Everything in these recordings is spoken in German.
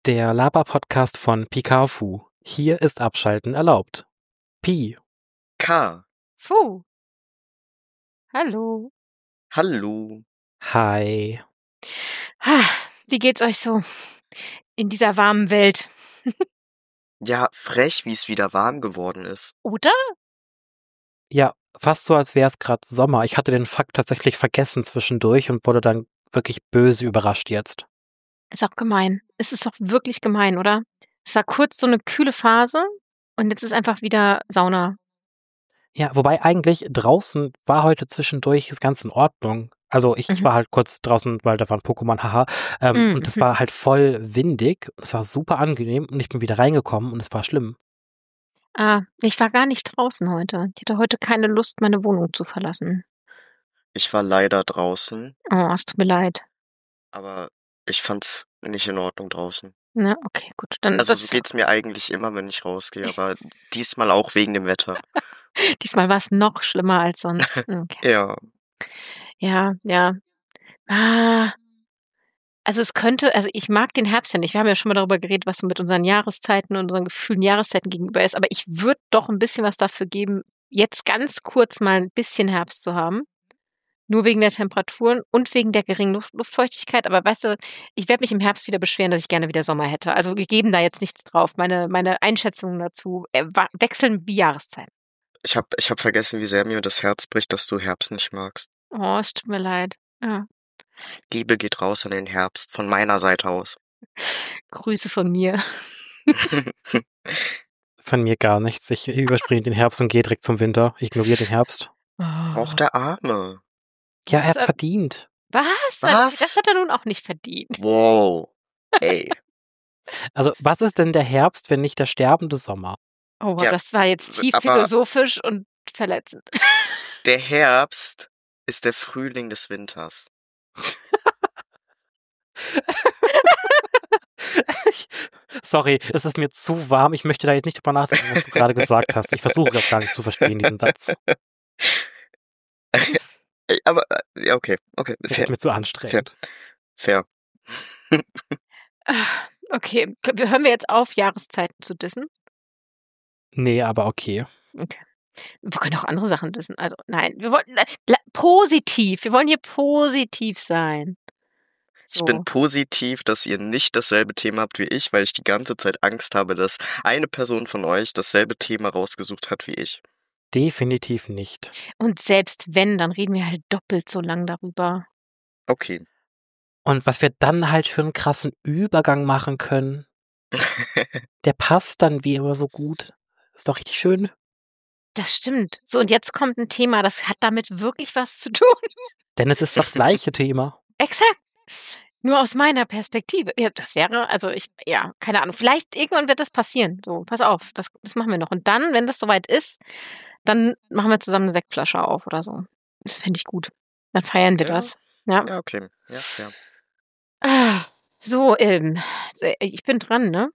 Der Laber-Podcast von Pikafu. Hier ist Abschalten erlaubt. Pi. K. Fu. Hallo. Hallo. Hi. Wie geht's euch so in dieser warmen Welt? Ja, frech, wie es wieder warm geworden ist. Oder? Ja, fast so, als wäre es gerade Sommer. Ich hatte den Fakt tatsächlich vergessen zwischendurch und wurde dann wirklich böse überrascht jetzt. Ist auch gemein. Es ist doch wirklich gemein, oder? Es war kurz so eine kühle Phase und jetzt ist einfach wieder Sauna. Ja, wobei eigentlich draußen war heute zwischendurch das Ganze in Ordnung. Also ich war halt kurz draußen, weil da war ein Pokémon, haha. Und es war halt voll windig. Es war super angenehm und ich bin wieder reingekommen und es war schlimm. Ich war gar nicht draußen heute. Ich hatte heute keine Lust, meine Wohnung zu verlassen. Ich war leider draußen, Oh, es tut mir leid. aber ich fand's nicht in Ordnung draußen. Na, okay, gut. Dann Also so geht's mir eigentlich immer, wenn ich rausgehe, aber diesmal auch wegen dem Wetter. Diesmal war es noch schlimmer als sonst. Okay. Ja. Ja. Also ich mag den Herbst ja nicht. Wir haben ja schon mal darüber geredet, was so mit unseren Jahreszeiten und unseren Gefühlen Jahreszeiten gegenüber ist. Aber ich würde doch ein bisschen was dafür geben, jetzt ganz kurz mal ein bisschen Herbst zu haben. Nur wegen der Temperaturen und wegen der geringen Luftfeuchtigkeit. Aber weißt du, ich werde mich im Herbst wieder beschweren, dass ich gerne wieder Sommer hätte. Also wir geben da jetzt nichts drauf. Meine Einschätzungen dazu wechseln wie Jahreszeiten. Ich hab vergessen, wie sehr mir das Herz bricht, dass du Herbst nicht magst. Oh, es tut mir leid. Ja. Liebe geht raus an den Herbst, von meiner Seite aus. Grüße von mir. Von mir gar nichts. Ich überspringe den Herbst und gehe direkt zum Winter. Ich ignoriere den Herbst. Auch der Arme. Ja, er hat's verdient. Was? Was? Das hat er nun auch nicht verdient. Wow. Ey. Also, was ist denn der Herbst, wenn nicht der sterbende Sommer? Oh, Ja, das war jetzt tief aber- philosophisch und verletzend. Der Herbst ist der Frühling des Winters. Sorry, es ist mir zu warm. Ich möchte da jetzt nicht drüber nachdenken, was du gerade gesagt hast. Ich versuche das gar nicht zu verstehen, diesen Satz. Aber, ja, okay. Das ist mir zu anstrengend. Fair. Okay, hören wir jetzt auf, Jahreszeiten zu dissen? Nee, aber okay. Okay. Wir können auch andere Sachen dissen. Also nein, wir wollen positiv. Wir wollen hier positiv sein. So. Ich bin positiv, dass ihr nicht dasselbe Thema habt wie ich, weil ich die ganze Zeit Angst habe, dass eine Person von euch dasselbe Thema rausgesucht hat wie ich. Definitiv nicht. Und selbst wenn, dann reden wir halt doppelt so lang darüber. Okay. Und was wir dann halt für einen krassen Übergang machen können, der passt dann wie immer so gut. Ist doch richtig schön. Das stimmt. So, und jetzt kommt ein Thema, das hat damit wirklich was zu tun. Denn es ist das gleiche Thema. Exakt. Nur aus meiner Perspektive. Ja, das wäre, keine Ahnung. Vielleicht irgendwann wird das passieren. So, pass auf, das machen wir noch. Und dann, wenn das soweit ist, dann machen wir zusammen eine Sektflasche auf oder so. Das fände ich gut. Dann feiern wir das. Ja, okay. Ja. So, ich bin dran, ne?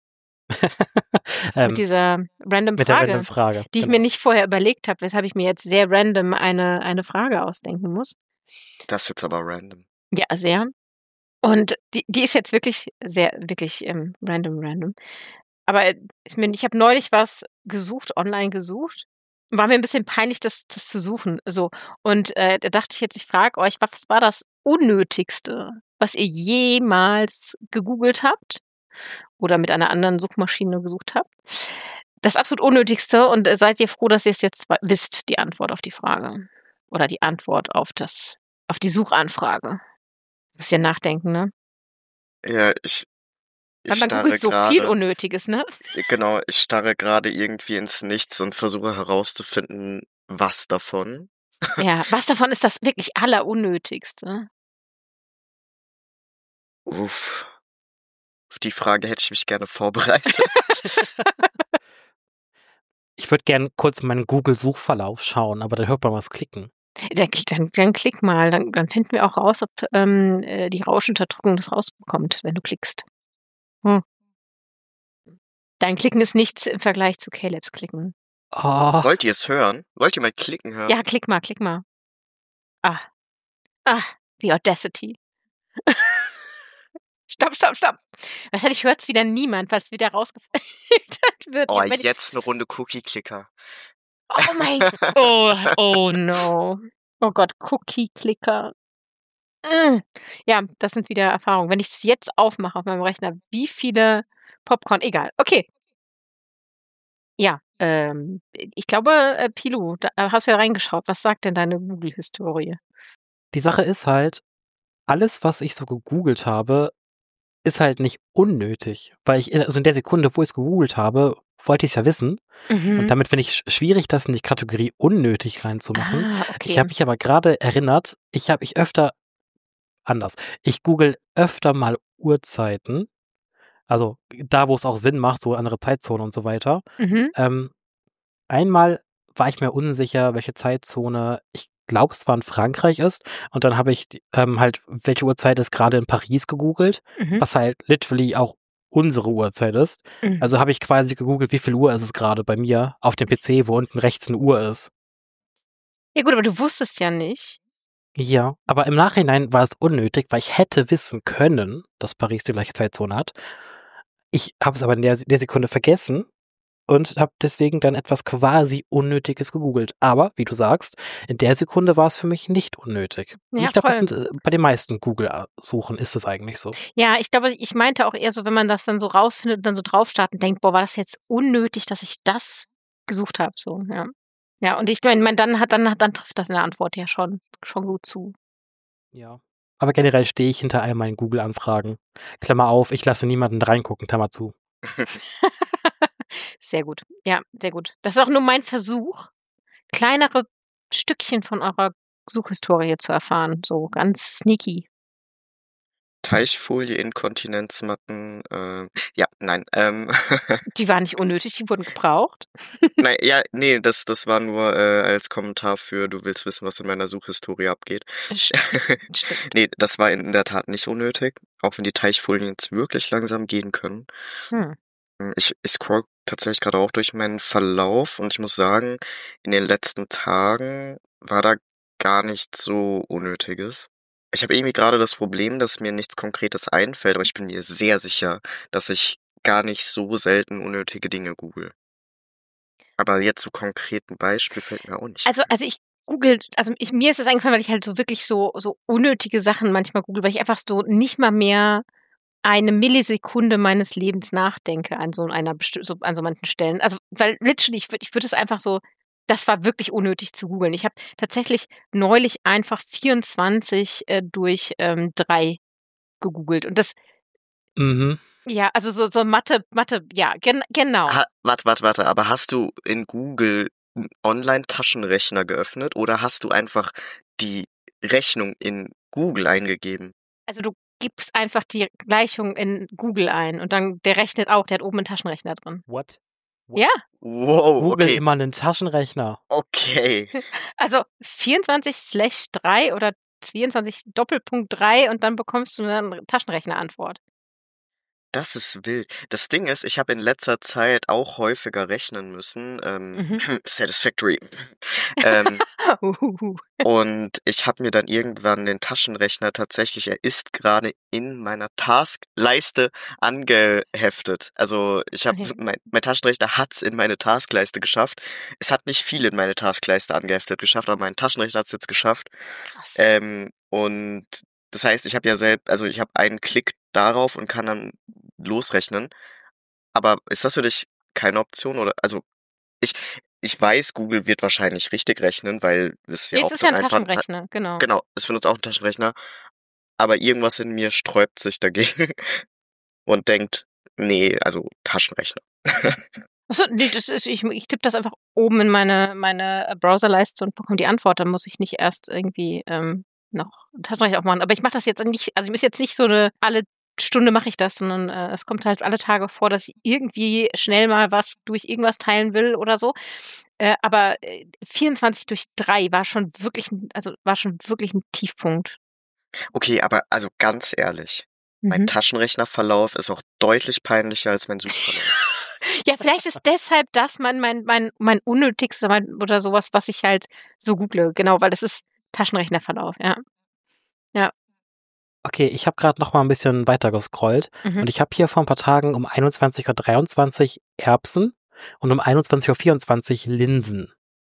Mit dieser random mit Frage, der random Frage, die ich mir nicht vorher überlegt habe, weshalb ich mir jetzt sehr random eine Frage ausdenken muss. Das ist jetzt aber random. Ja, sehr. Und die ist jetzt wirklich wirklich random. Aber ich habe neulich was online gesucht. War mir ein bisschen peinlich, das zu suchen. So. Und da dachte ich jetzt, ich frage euch, was war das Unnötigste, was ihr jemals gegoogelt habt oder mit einer anderen Suchmaschine gesucht habt? Das absolut Unnötigste, und seid ihr froh, dass ihr es jetzt wisst, die Antwort auf die Frage. Oder die Antwort auf die Suchanfrage. Müsst ihr nachdenken, ne? Ja, ich Weil man googelt so viel Unnötiges, ne? Genau, ich starre gerade irgendwie ins Nichts und versuche herauszufinden, was davon. Ja, was davon ist das wirklich Allerunnötigste? Uff. Auf die Frage hätte ich mich gerne vorbereitet. Ich würde gerne kurz meinen Google-Suchverlauf schauen, aber dann hört man was klicken. Dann klick mal, dann finden wir auch raus, ob die Rauschunterdrückung das rausbekommt, wenn du klickst. Dein Klicken ist nichts im Vergleich zu Calebs Klicken. Oh. Wollt ihr es hören? Wollt ihr mal klicken hören? Ja, klick mal. Die Audacity. Stopp. Wahrscheinlich hört es wieder niemand, weil es wieder rausgefiltert wird. Oh, Ja, wenn ich, jetzt eine Runde Cookie-Clicker. oh mein oh no. Oh Gott, Cookie-Clicker. Ja, das sind wieder Erfahrungen. Wenn ich das jetzt aufmache auf meinem Rechner, wie viele Popcorn, egal. Okay, ja, ich glaube, Pilu, da hast du ja reingeschaut. Was sagt denn deine Google-Historie? Die Sache ist halt, alles, was ich so gegoogelt habe, ist halt nicht unnötig, weil also in der Sekunde, wo ich es gegoogelt habe, wollte ich es ja wissen. Und damit finde ich schwierig, das in die Kategorie unnötig reinzumachen. Ich habe Okay. mich aber gerade erinnert, ich google öfter mal Uhrzeiten, also da, wo es auch Sinn macht, so andere Zeitzonen und so weiter. Mhm. Einmal war ich mir unsicher, welche Zeitzone, ich glaube, es war in Frankreich ist. Und dann habe ich halt, welche Uhrzeit ist gerade in Paris gegoogelt, Mhm. was halt literally auch unsere Uhrzeit ist. Mhm. Also habe ich quasi gegoogelt, wie viel Uhr ist es gerade bei mir auf dem PC, wo unten rechts eine Uhr ist. Ja gut, aber du wusstest ja nicht. Ja, aber im Nachhinein war es unnötig, weil ich hätte wissen können, dass Paris die gleiche Zeitzone hat. Ich habe es aber in der Sekunde vergessen und habe deswegen dann etwas quasi Unnötiges gegoogelt. Aber, wie du sagst, in der Sekunde war es für mich nicht unnötig. Und Ja, ich glaube, das voll. sind bei den meisten Google-Suchen ist es eigentlich so. Ja, ich glaube, ich meinte auch eher so, wenn man das dann so rausfindet und dann so drauf startet und denkt, boah, war das jetzt unnötig, dass ich das gesucht habe, so, ja. Ja, und ich meine, dann trifft das in der Antwort ja schon gut zu. Ja. Aber generell stehe ich hinter all meinen Google-Anfragen. Klammer auf, ich lasse niemanden reingucken, Klammer zu. Sehr gut. Ja, sehr gut. Das ist auch nur mein Versuch, kleinere Stückchen von eurer Suchhistorie zu erfahren. So ganz sneaky. Teichfolie, Inkontinenzmatten, ja, nein, Die waren nicht unnötig, die wurden gebraucht. nein, ja, nee, das war nur als Kommentar für, du willst wissen, was in meiner Suchhistorie abgeht. Stimmt. Nee, das war in der Tat nicht unnötig, auch wenn die Teichfolien jetzt wirklich langsam gehen können. Ich scroll tatsächlich gerade auch durch meinen Verlauf und ich muss sagen, in den letzten Tagen war da gar nichts so Unnötiges. Ich habe irgendwie gerade das Problem, dass mir nichts Konkretes einfällt, aber ich bin mir sehr sicher, dass ich gar nicht so selten unnötige Dinge google. Aber jetzt so konkreten Beispiel fällt mir auch nicht Also ein. ich google, mir ist es eingefallen, weil ich halt so wirklich so unnötige Sachen manchmal google, weil ich einfach so nicht mal mehr eine Millisekunde meines Lebens nachdenke an so manchen Stellen. Also, weil literally, ich würde es einfach so, das war wirklich unnötig zu googeln. Ich habe tatsächlich neulich einfach 24 durch 3 gegoogelt. Und das, ja, also so Mathe, ja, genau. Warte, aber hast du in Google einen Online-Taschenrechner geöffnet oder hast du einfach die Rechnung in Google eingegeben? Also du gibst einfach die Gleichung in Google ein und dann, der rechnet auch, der hat oben einen Taschenrechner drin. What? Ja. Wow, Google okay. immer einen Taschenrechner. Okay. Also 24/3 oder 24 Doppelpunkt 3 und dann bekommst du eine Taschenrechnerantwort. Das ist wild. Das Ding ist, ich habe in letzter Zeit auch häufiger rechnen müssen. Satisfactory. Und ich habe mir dann irgendwann den Taschenrechner tatsächlich, er ist gerade in meiner Taskleiste angeheftet. Also ich habe, Okay. mein Taschenrechner hat's in meine Taskleiste geschafft. Es hat nicht viel in meine Taskleiste angeheftet geschafft, aber mein Taschenrechner hat's jetzt geschafft. Krass. Und das heißt, ich habe ja also ich habe einen Klick darauf und kann dann losrechnen. Aber ist das für dich keine Option oder, also ich weiß, Google wird wahrscheinlich richtig rechnen, weil es ja Nee, es auch ist ja dann ein einfach, Taschenrechner, genau. genau, es benutzt auch einen Taschenrechner, aber irgendwas in mir sträubt sich dagegen und denkt, nee, also Taschenrechner. Achso, nee, ich tippe das einfach oben in meine Browserleiste und bekomme die Antwort. Dann muss ich nicht erst irgendwie noch einen Taschenrechner aufmachen. Aber ich mache das jetzt nicht, also ich ist jetzt nicht so alle Stunde mache ich das, sondern es kommt halt alle Tage vor, dass ich irgendwie schnell mal was durch irgendwas teilen will oder so. Aber 24/3 war schon wirklich ein Tiefpunkt. Okay, aber also ganz ehrlich, mein Taschenrechnerverlauf ist auch deutlich peinlicher als mein Suchverlauf. Ja, vielleicht ist deshalb das mein unnötigster oder sowas, was ich halt so google. Genau, weil das ist Taschenrechnerverlauf, ja. Ja. Okay, ich habe gerade noch mal ein bisschen weiter gescrollt und ich habe hier vor ein paar Tagen um 21:23 Uhr Erbsen und um 21:24 Uhr Linsen.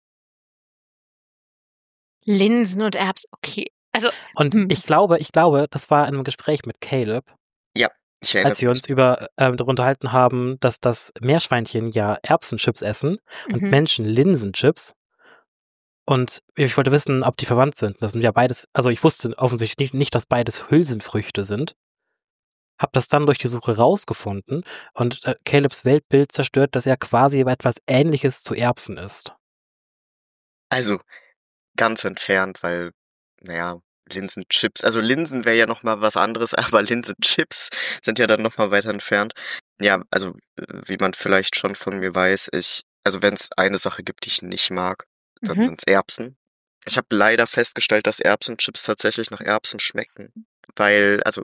Linsen und Erbsen, okay. Also, Und ich glaube, das war in einem Gespräch mit Caleb, Ja, ich erinnere als wir uns darüber unterhalten haben, dass das Meerschweinchen ja Erbsenchips essen und Menschen Linsenchips. Und ich wollte wissen, ob die verwandt sind. Das sind ja beides, also ich wusste offensichtlich nicht, dass beides Hülsenfrüchte sind. Hab das dann durch die Suche rausgefunden und Calebs Weltbild zerstört, dass er quasi etwas Ähnliches zu Erbsen ist. Also, ganz entfernt, weil, naja, Linsenchips, also Linsen wäre ja nochmal was anderes, aber Linsenchips sind ja dann nochmal weiter entfernt. Ja, also, wie man vielleicht schon von mir weiß, also wenn es eine Sache gibt, die ich nicht mag, dann sind es Erbsen. Ich habe leider festgestellt, dass Erbsenchips tatsächlich nach Erbsen schmecken. Weil, also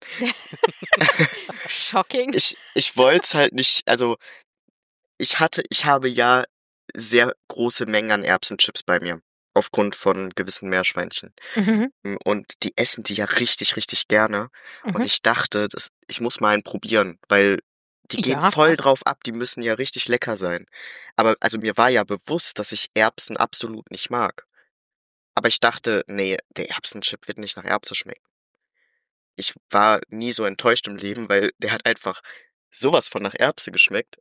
Shocking. ich wollte es halt nicht, also ich habe ja sehr große Mengen an Erbsenchips bei mir, aufgrund von gewissen Meerschweinchen. Und die essen die ja richtig, richtig gerne. Und ich dachte, ich muss mal einen probieren, weil die gehen voll drauf ab, die müssen ja richtig lecker sein. Aber also mir war ja bewusst, dass ich Erbsen absolut nicht mag. Aber ich dachte, nee, der Erbsenchip wird nicht nach Erbse schmecken. Ich war nie so enttäuscht im Leben, weil der hat einfach sowas von nach Erbse geschmeckt.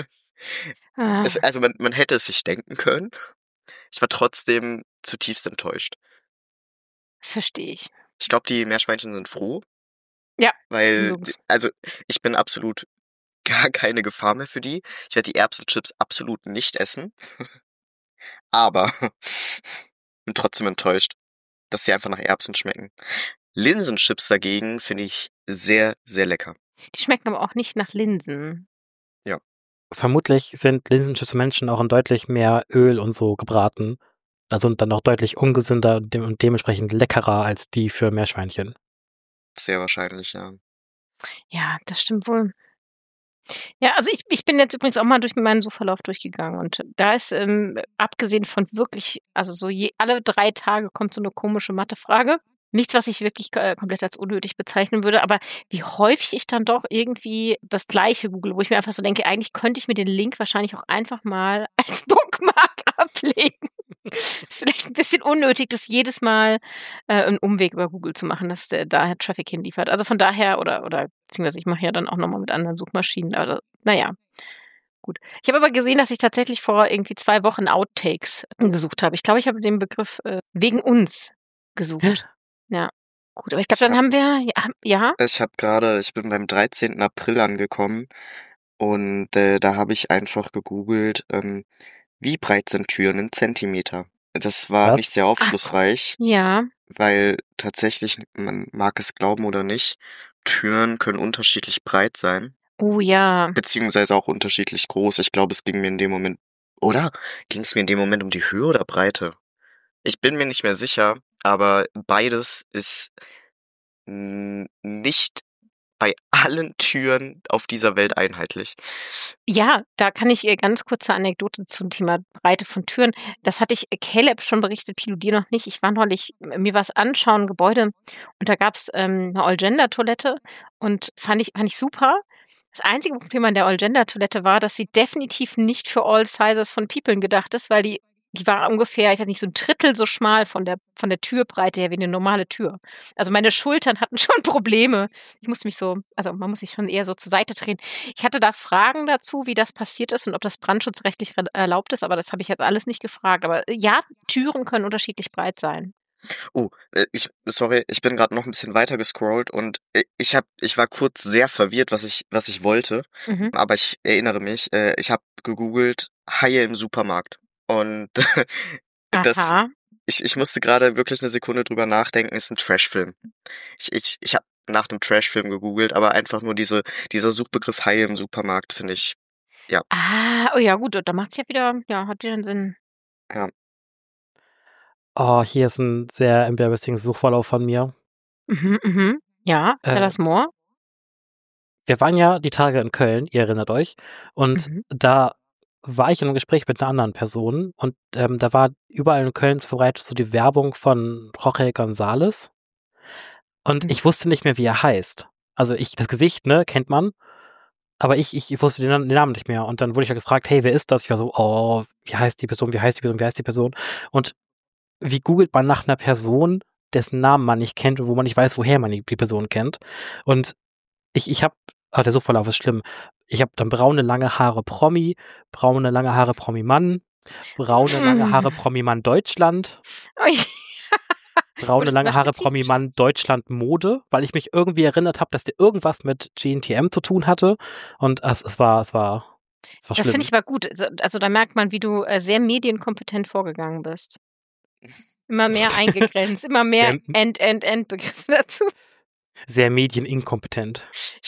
Also man hätte es sich denken können. Ich war trotzdem zutiefst enttäuscht. Das verstehe ich. Ich glaube, die Meerschweinchen sind froh. Ja. Weil, also ich bin absolut gar keine Gefahr mehr für die. Ich werde die Erbsenchips absolut nicht essen. Aber bin trotzdem enttäuscht, dass sie einfach nach Erbsen schmecken. Linsenchips dagegen finde ich sehr, sehr lecker. Die schmecken aber auch nicht nach Linsen. Ja. Vermutlich sind Linsenchips für Menschen auch in deutlich mehr Öl und so gebraten. Also und dann auch deutlich ungesünder und dementsprechend leckerer als die für Meerschweinchen. Sehr wahrscheinlich, ja. Ja, das stimmt wohl. Ja, also ich bin jetzt übrigens auch mal durch meinen Suchverlauf durchgegangen und da ist, abgesehen von wirklich, also so alle 3 Tage kommt so eine komische Mathefrage. Nichts, was ich wirklich komplett als unnötig bezeichnen würde, aber wie häufig ich dann doch irgendwie das Gleiche google, wo ich mir einfach so denke, eigentlich könnte ich mir den Link wahrscheinlich auch einfach mal als Bookmark ablegen. Ist vielleicht ein bisschen unnötig, das jedes Mal einen Umweg über Google zu machen, dass der da Traffic hinliefert. Also von daher, oder beziehungsweise ich mache ja dann auch nochmal mit anderen Suchmaschinen, aber naja, gut. Ich habe aber gesehen, dass ich tatsächlich vor irgendwie 2 Wochen Outtakes gesucht habe. Ich glaube, ich habe den Begriff wegen uns gesucht. Ja, gut. Aber ich glaube, dann haben wir, ja? Ich bin beim 13. April angekommen und da habe ich einfach gegoogelt, wie breit sind Türen in Zentimeter? Das war nicht sehr aufschlussreich. Ja. Weil tatsächlich, man mag es glauben oder nicht, Türen können unterschiedlich breit sein. Oh ja. Beziehungsweise auch unterschiedlich groß. Ich glaube, es ging mir in dem Moment, oder? Ging es mir in dem Moment um die Höhe oder Breite? Ich bin mir nicht mehr sicher, aber beides ist nicht bei allen Türen auf dieser Welt einheitlich. Ja, da kann ich ganz kurze Anekdote zum Thema Breite von Türen. Das hatte ich Caleb schon berichtet, Pilo, dir noch nicht. Ich war neulich mir was anschauen, Gebäude, und da gab's 'ne All-Gender-Toilette und fand ich super. Das einzige Problem an der All-Gender-Toilette war, dass sie definitiv nicht für all sizes von Peoplen gedacht ist, weil die war ungefähr, ich weiß nicht, so 1/3 so schmal von der Türbreite her wie 'ne normale Tür. Also, meine Schultern hatten schon Probleme. Ich musste mich also, man muss sich schon eher so zur Seite drehen. Ich hatte da Fragen dazu, wie das passiert ist und ob das brandschutzrechtlich erlaubt ist, aber das habe ich jetzt alles nicht gefragt. Aber ja, Türen können unterschiedlich breit sein. Oh, sorry, ich bin gerade noch ein bisschen weiter gescrollt und ich war kurz sehr verwirrt, was ich wollte, aber ich erinnere mich, ich habe gegoogelt Haie im Supermarkt und das Aha. ich musste gerade wirklich eine Sekunde drüber nachdenken, ist ein Trashfilm. Ich habe nach einem Trashfilm gegoogelt, aber einfach nur dieser Suchbegriff Haie im Supermarkt finde ich, ja. Ah, oh ja gut, da macht's ja wieder, hat wieder 'n Sinn. Ja. Oh, hier ist ein sehr embarrassing Suchverlauf von mir. Ja, tell us more. Wir waren ja die Tage in Köln, ihr erinnert euch, und da war ich in einem Gespräch mit einer anderen Person und da war überall in Köln verbreitet so die Werbung von Jorge González. Und ich wusste nicht mehr, wie er heißt. Also das Gesicht, ne, kennt man. Aber ich wusste den Namen nicht mehr. Und dann wurde ich halt gefragt, hey, wer ist das? Ich war so, oh, wie heißt die Person, wie heißt die Person, wie heißt die Person? Und wie googelt man nach einer Person, dessen Namen man nicht kennt und wo man nicht weiß, woher man die Person kennt? Und ich habe, der Suchverlauf ist schlimm. Ich habe dann braune, lange Haare Promi, braune, lange Haare Promi-Mann, braune, lange Haare Promi-Mann Deutschland. Braune, lange Haare Promi-Mann Deutschland Mode, weil ich mich irgendwie erinnert habe, dass der irgendwas mit GNTM zu tun hatte. Und es war schlimm. Das finde ich aber gut. Also da merkt man, wie du sehr medienkompetent vorgegangen bist. Immer mehr eingegrenzt, immer mehr End-Begriffe dazu. Sehr medieninkompetent.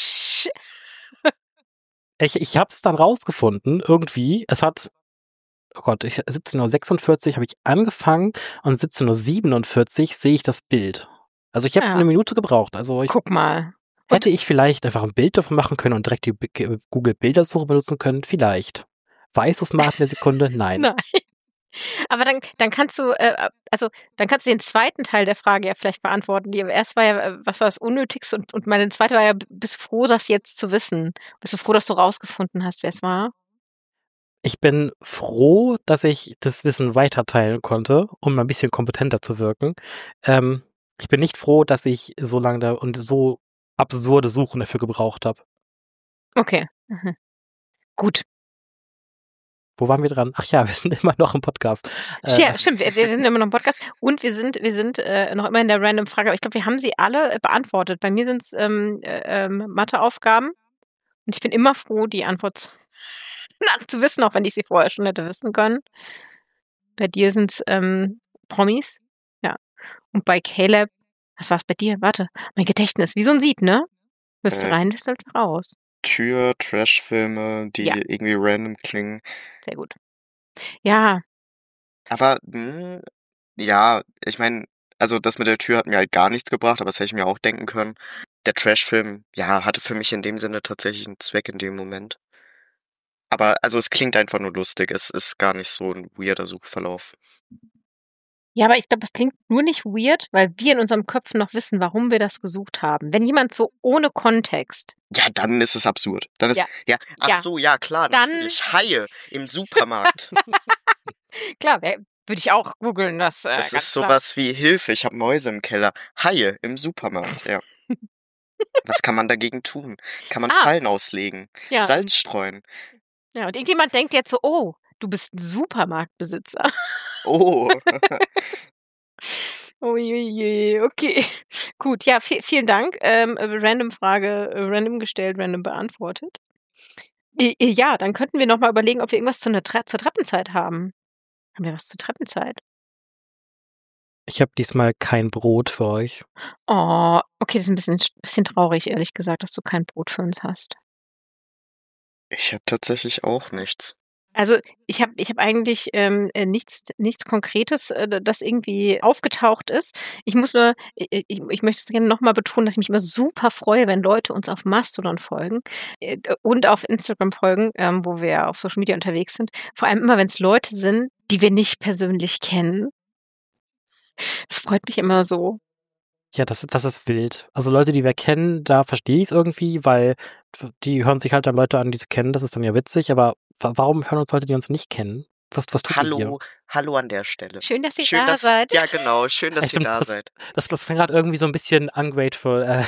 Ich habe es dann rausgefunden, irgendwie. Es hat, oh Gott, 17:46 Uhr habe ich angefangen und 17:47 Uhr sehe ich das Bild. Also ich habe eine Minute gebraucht. Also guck mal. Hätte ich vielleicht einfach ein Bild davon machen können und direkt die Google-Bildersuche benutzen können? Vielleicht. War ich so smart in der Sekunde? Nein. Nein. Aber dann kannst du, dann kannst du den zweiten Teil der Frage ja vielleicht beantworten. Erst war ja, was war das Unnötigste? Und meine zweite war ja, bist du froh, das jetzt zu wissen? Bist du froh, dass du rausgefunden hast, wer es war? Ich bin froh, dass ich das Wissen weiterteilen konnte, um ein bisschen kompetenter zu wirken. Ich bin nicht froh, dass ich so lange da und so absurde Suchen dafür gebraucht habe. Okay. Gut. Wo waren wir dran? Ach ja, wir sind immer noch im Podcast. Ja, stimmt, wir sind immer noch im Podcast und wir sind noch immer in der Random-Frage, aber ich glaube, wir haben sie alle beantwortet. Bei mir sind es Matheaufgaben und ich bin immer froh, die Antwort zu wissen, auch wenn ich sie vorher schon hätte wissen können. Bei dir sind es Promis, ja. Und bei Caleb, was war es bei dir? Warte, mein Gedächtnis, wie so ein Sieb, ne? Wirfst du rein, wirfst du raus. Trash-Filme, die irgendwie random klingen. Sehr gut. Ja. Aber, ja, ich meine, also das mit der Tür hat mir halt gar nichts gebracht, aber das hätte ich mir auch denken können. Der Trash-Film, ja, hatte für mich in dem Sinne tatsächlich einen Zweck in dem Moment. Aber, also es klingt einfach nur lustig, es ist gar nicht so ein weirder Suchverlauf. Ja, aber ich glaube, es klingt nur nicht weird, weil wir in unserem Köpfen noch wissen, warum wir das gesucht haben. Wenn jemand so ohne Kontext. Ja, dann ist es absurd. Dann ist, so, ja, klar, dann, natürlich. Haie im Supermarkt. Klar, würde ich auch googeln. Das ist sowas wie Hilfe, ich habe Mäuse im Keller. Haie im Supermarkt, ja. Was kann man dagegen tun? Kann man Fallen auslegen? Ja. Salz streuen? Ja, und irgendjemand denkt jetzt so, oh, du bist ein Supermarktbesitzer. Oh. Oh je, okay. Gut, ja, vielen Dank. Random Frage, random gestellt, random beantwortet. Ja, dann könnten wir nochmal überlegen, ob wir irgendwas zur Treppenzeit haben. Haben wir was zur Treppenzeit? Ich habe diesmal kein Brot für euch. Oh, okay, das ist ein bisschen traurig, ehrlich gesagt, dass du kein Brot für uns hast. Ich habe tatsächlich auch nichts. Also ich hab eigentlich nichts Konkretes, das irgendwie aufgetaucht ist. Ich muss nur, ich möchte es gerne nochmal betonen, dass ich mich immer super freue, wenn Leute uns auf Mastodon folgen und auf Instagram folgen, wo wir auf Social Media unterwegs sind. Vor allem immer, wenn es Leute sind, die wir nicht persönlich kennen. Das freut mich immer so. Ja, das ist wild. Also Leute, die wir kennen, da verstehe ich es irgendwie, weil die hören sich halt dann Leute an, die sie kennen. Das ist dann ja witzig, aber warum hören uns Leute, die uns nicht kennen? Was tut ihr hier? Hallo an der Stelle. Schön, dass ihr da seid. Ja, genau. Schön, dass ihr da seid. Das klingt gerade irgendwie so ein bisschen ungrateful. Nein,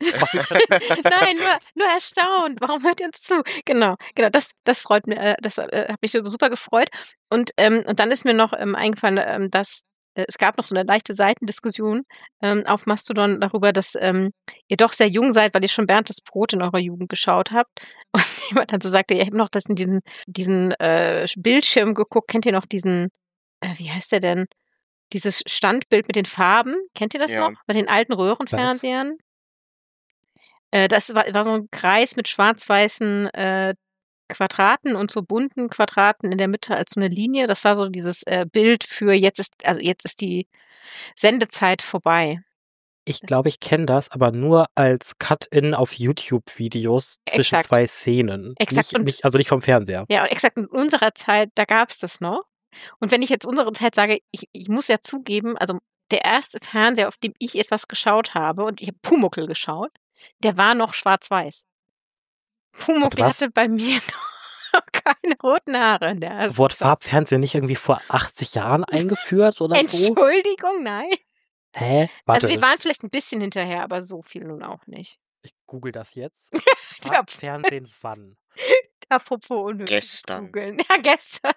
nur erstaunt. Warum hört ihr uns zu? Genau. Das freut mich. Das hat mich super gefreut. Und dann ist mir noch eingefallen, dass es gab noch so eine leichte Seitendiskussion auf Mastodon darüber, dass ihr doch sehr jung seid, weil ihr schon Bernd das Brot in eurer Jugend geschaut habt. Und jemand dann so sagte, ihr habt noch das in diesen Bildschirm geguckt. Kennt ihr noch diesen, wie heißt der denn? Dieses Standbild mit den Farben. Kennt ihr das noch? Bei den alten Röhrenfernsehern? Das war so ein Kreis mit schwarz-weißen Quadraten und so bunten Quadraten in der Mitte als so eine Linie. Das war so dieses Bild für jetzt ist die Sendezeit vorbei. Ich glaube, ich kenne das, aber nur als Cut-In auf YouTube-Videos zwischen zwei Szenen. Exakt. Nicht vom Fernseher. Ja, exakt. In unserer Zeit, da gab es das noch. Und wenn ich jetzt unsere Zeit sage, ich muss ja zugeben, also der erste Fernseher, auf dem ich etwas geschaut habe, und ich habe Pumuckl geschaut, der war noch schwarz-weiß. Pumuckl hatte bei mir noch keine roten Haare in der ersten Wurde Farbfernsehen nicht irgendwie vor 80 Jahren eingeführt oder so? Entschuldigung, nein. Hä? Warte. Also wir waren vielleicht ein bisschen hinterher, aber so viel nun auch nicht. Ich google das jetzt. Farbfernsehen wann? Apropos gestern. Googeln. Ja, gestern.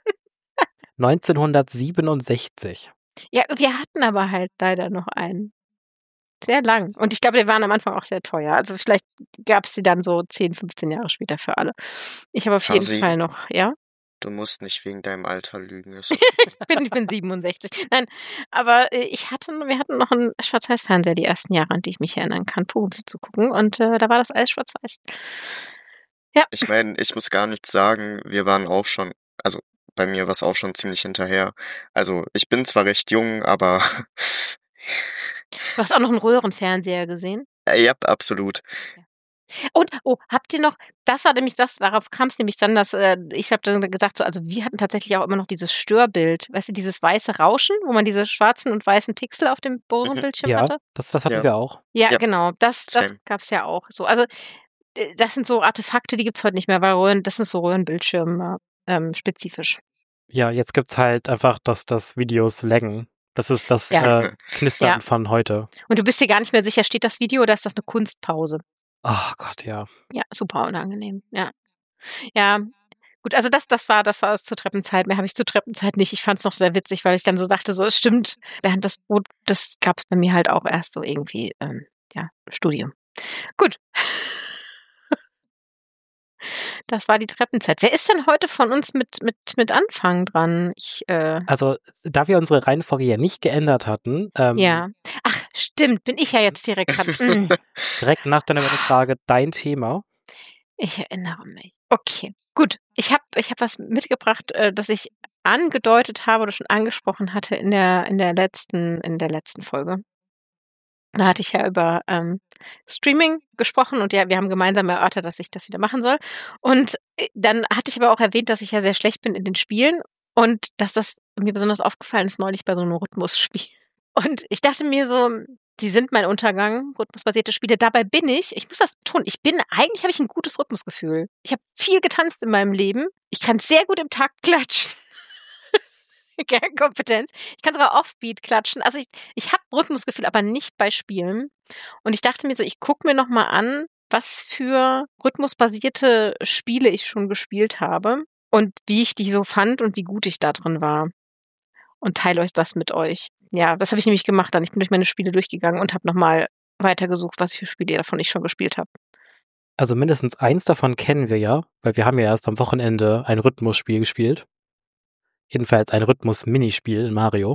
1967. Ja, wir hatten aber halt leider noch einen. Sehr lang. Und ich glaube, die waren am Anfang auch sehr teuer. Also vielleicht gab es die dann so 10, 15 Jahre später für alle. Ich habe auf jeden Fall noch, ja? Du musst nicht wegen deinem Alter lügen. Ich bin 67. Nein, aber wir hatten noch einen Schwarz-Weiß-Fernseher die ersten Jahre, an die ich mich erinnern kann, Pumuckl zu gucken. Und da war das alles schwarz-weiß. Ja. Ich meine, ich muss gar nichts sagen. Wir waren auch schon, also bei mir war es auch schon ziemlich hinterher. Also ich bin zwar recht jung, aber... Du hast auch noch einen Röhrenfernseher gesehen? Ja, absolut. Ja. Und, habt ihr noch, das war nämlich das, darauf kam es nämlich dann, dass ich habe dann gesagt, so, also wir hatten tatsächlich auch immer noch dieses Störbild, weißt du, dieses weiße Rauschen, wo man diese schwarzen und weißen Pixel auf dem Röhrenbildschirm hatte. Das hatten wir auch. Ja, genau, das gab es ja auch. So, also das sind so Artefakte, die gibt es heute nicht mehr, weil das sind so Röhrenbildschirme spezifisch. Ja, jetzt gibt es halt einfach, dass das Videos laggen. Das ist das Knistern von heute. Und du bist dir gar nicht mehr sicher, steht das Video oder ist das eine Kunstpause? Ach Gott, ja. Ja, super unangenehm. Ja. Ja, gut, also das war es zur Treppenzeit. Mehr habe ich zur Treppenzeit nicht. Ich fand es noch sehr witzig, weil ich dann so dachte, so, es stimmt, während das Brot, das gab es bei mir halt auch erst so irgendwie, Studium. Gut. Das war die Treppenzeit. Wer ist denn heute von uns mit Anfang dran? Also, da wir unsere Reihenfolge ja nicht geändert hatten. Ja. Ach, stimmt, bin ich ja jetzt direkt dran. Direkt nach deiner Frage dein Thema. Ich erinnere mich. Okay, gut. Ich hab was mitgebracht, das ich angedeutet habe oder schon angesprochen hatte in der letzten Folge. Da hatte ich ja über Streaming gesprochen und ja, wir haben gemeinsam erörtert, dass ich das wieder machen soll. Und dann hatte ich aber auch erwähnt, dass ich ja sehr schlecht bin in den Spielen und dass das mir besonders aufgefallen ist neulich bei so einem Rhythmusspiel. Und ich dachte mir so, die sind mein Untergang, rhythmusbasierte Spiele. Dabei ich muss das betonen, eigentlich habe ich ein gutes Rhythmusgefühl. Ich habe viel getanzt in meinem Leben. Ich kann sehr gut im Takt klatschen. Kernkompetenz. Ich kann sogar Offbeat klatschen. Also ich habe Rhythmusgefühl, aber nicht bei Spielen. Und ich dachte mir so, ich gucke mir nochmal an, was für rhythmusbasierte Spiele ich schon gespielt habe und wie ich die so fand und wie gut ich da drin war. Und teile euch das mit euch. Ja, das habe ich nämlich gemacht dann. Ich bin durch meine Spiele durchgegangen und habe nochmal weitergesucht, was für Spiele davon ich schon gespielt habe. Also mindestens eins davon kennen wir ja, weil wir haben ja erst am Wochenende ein Rhythmusspiel gespielt. Jedenfalls ein Rhythmus-Minispiel in Mario.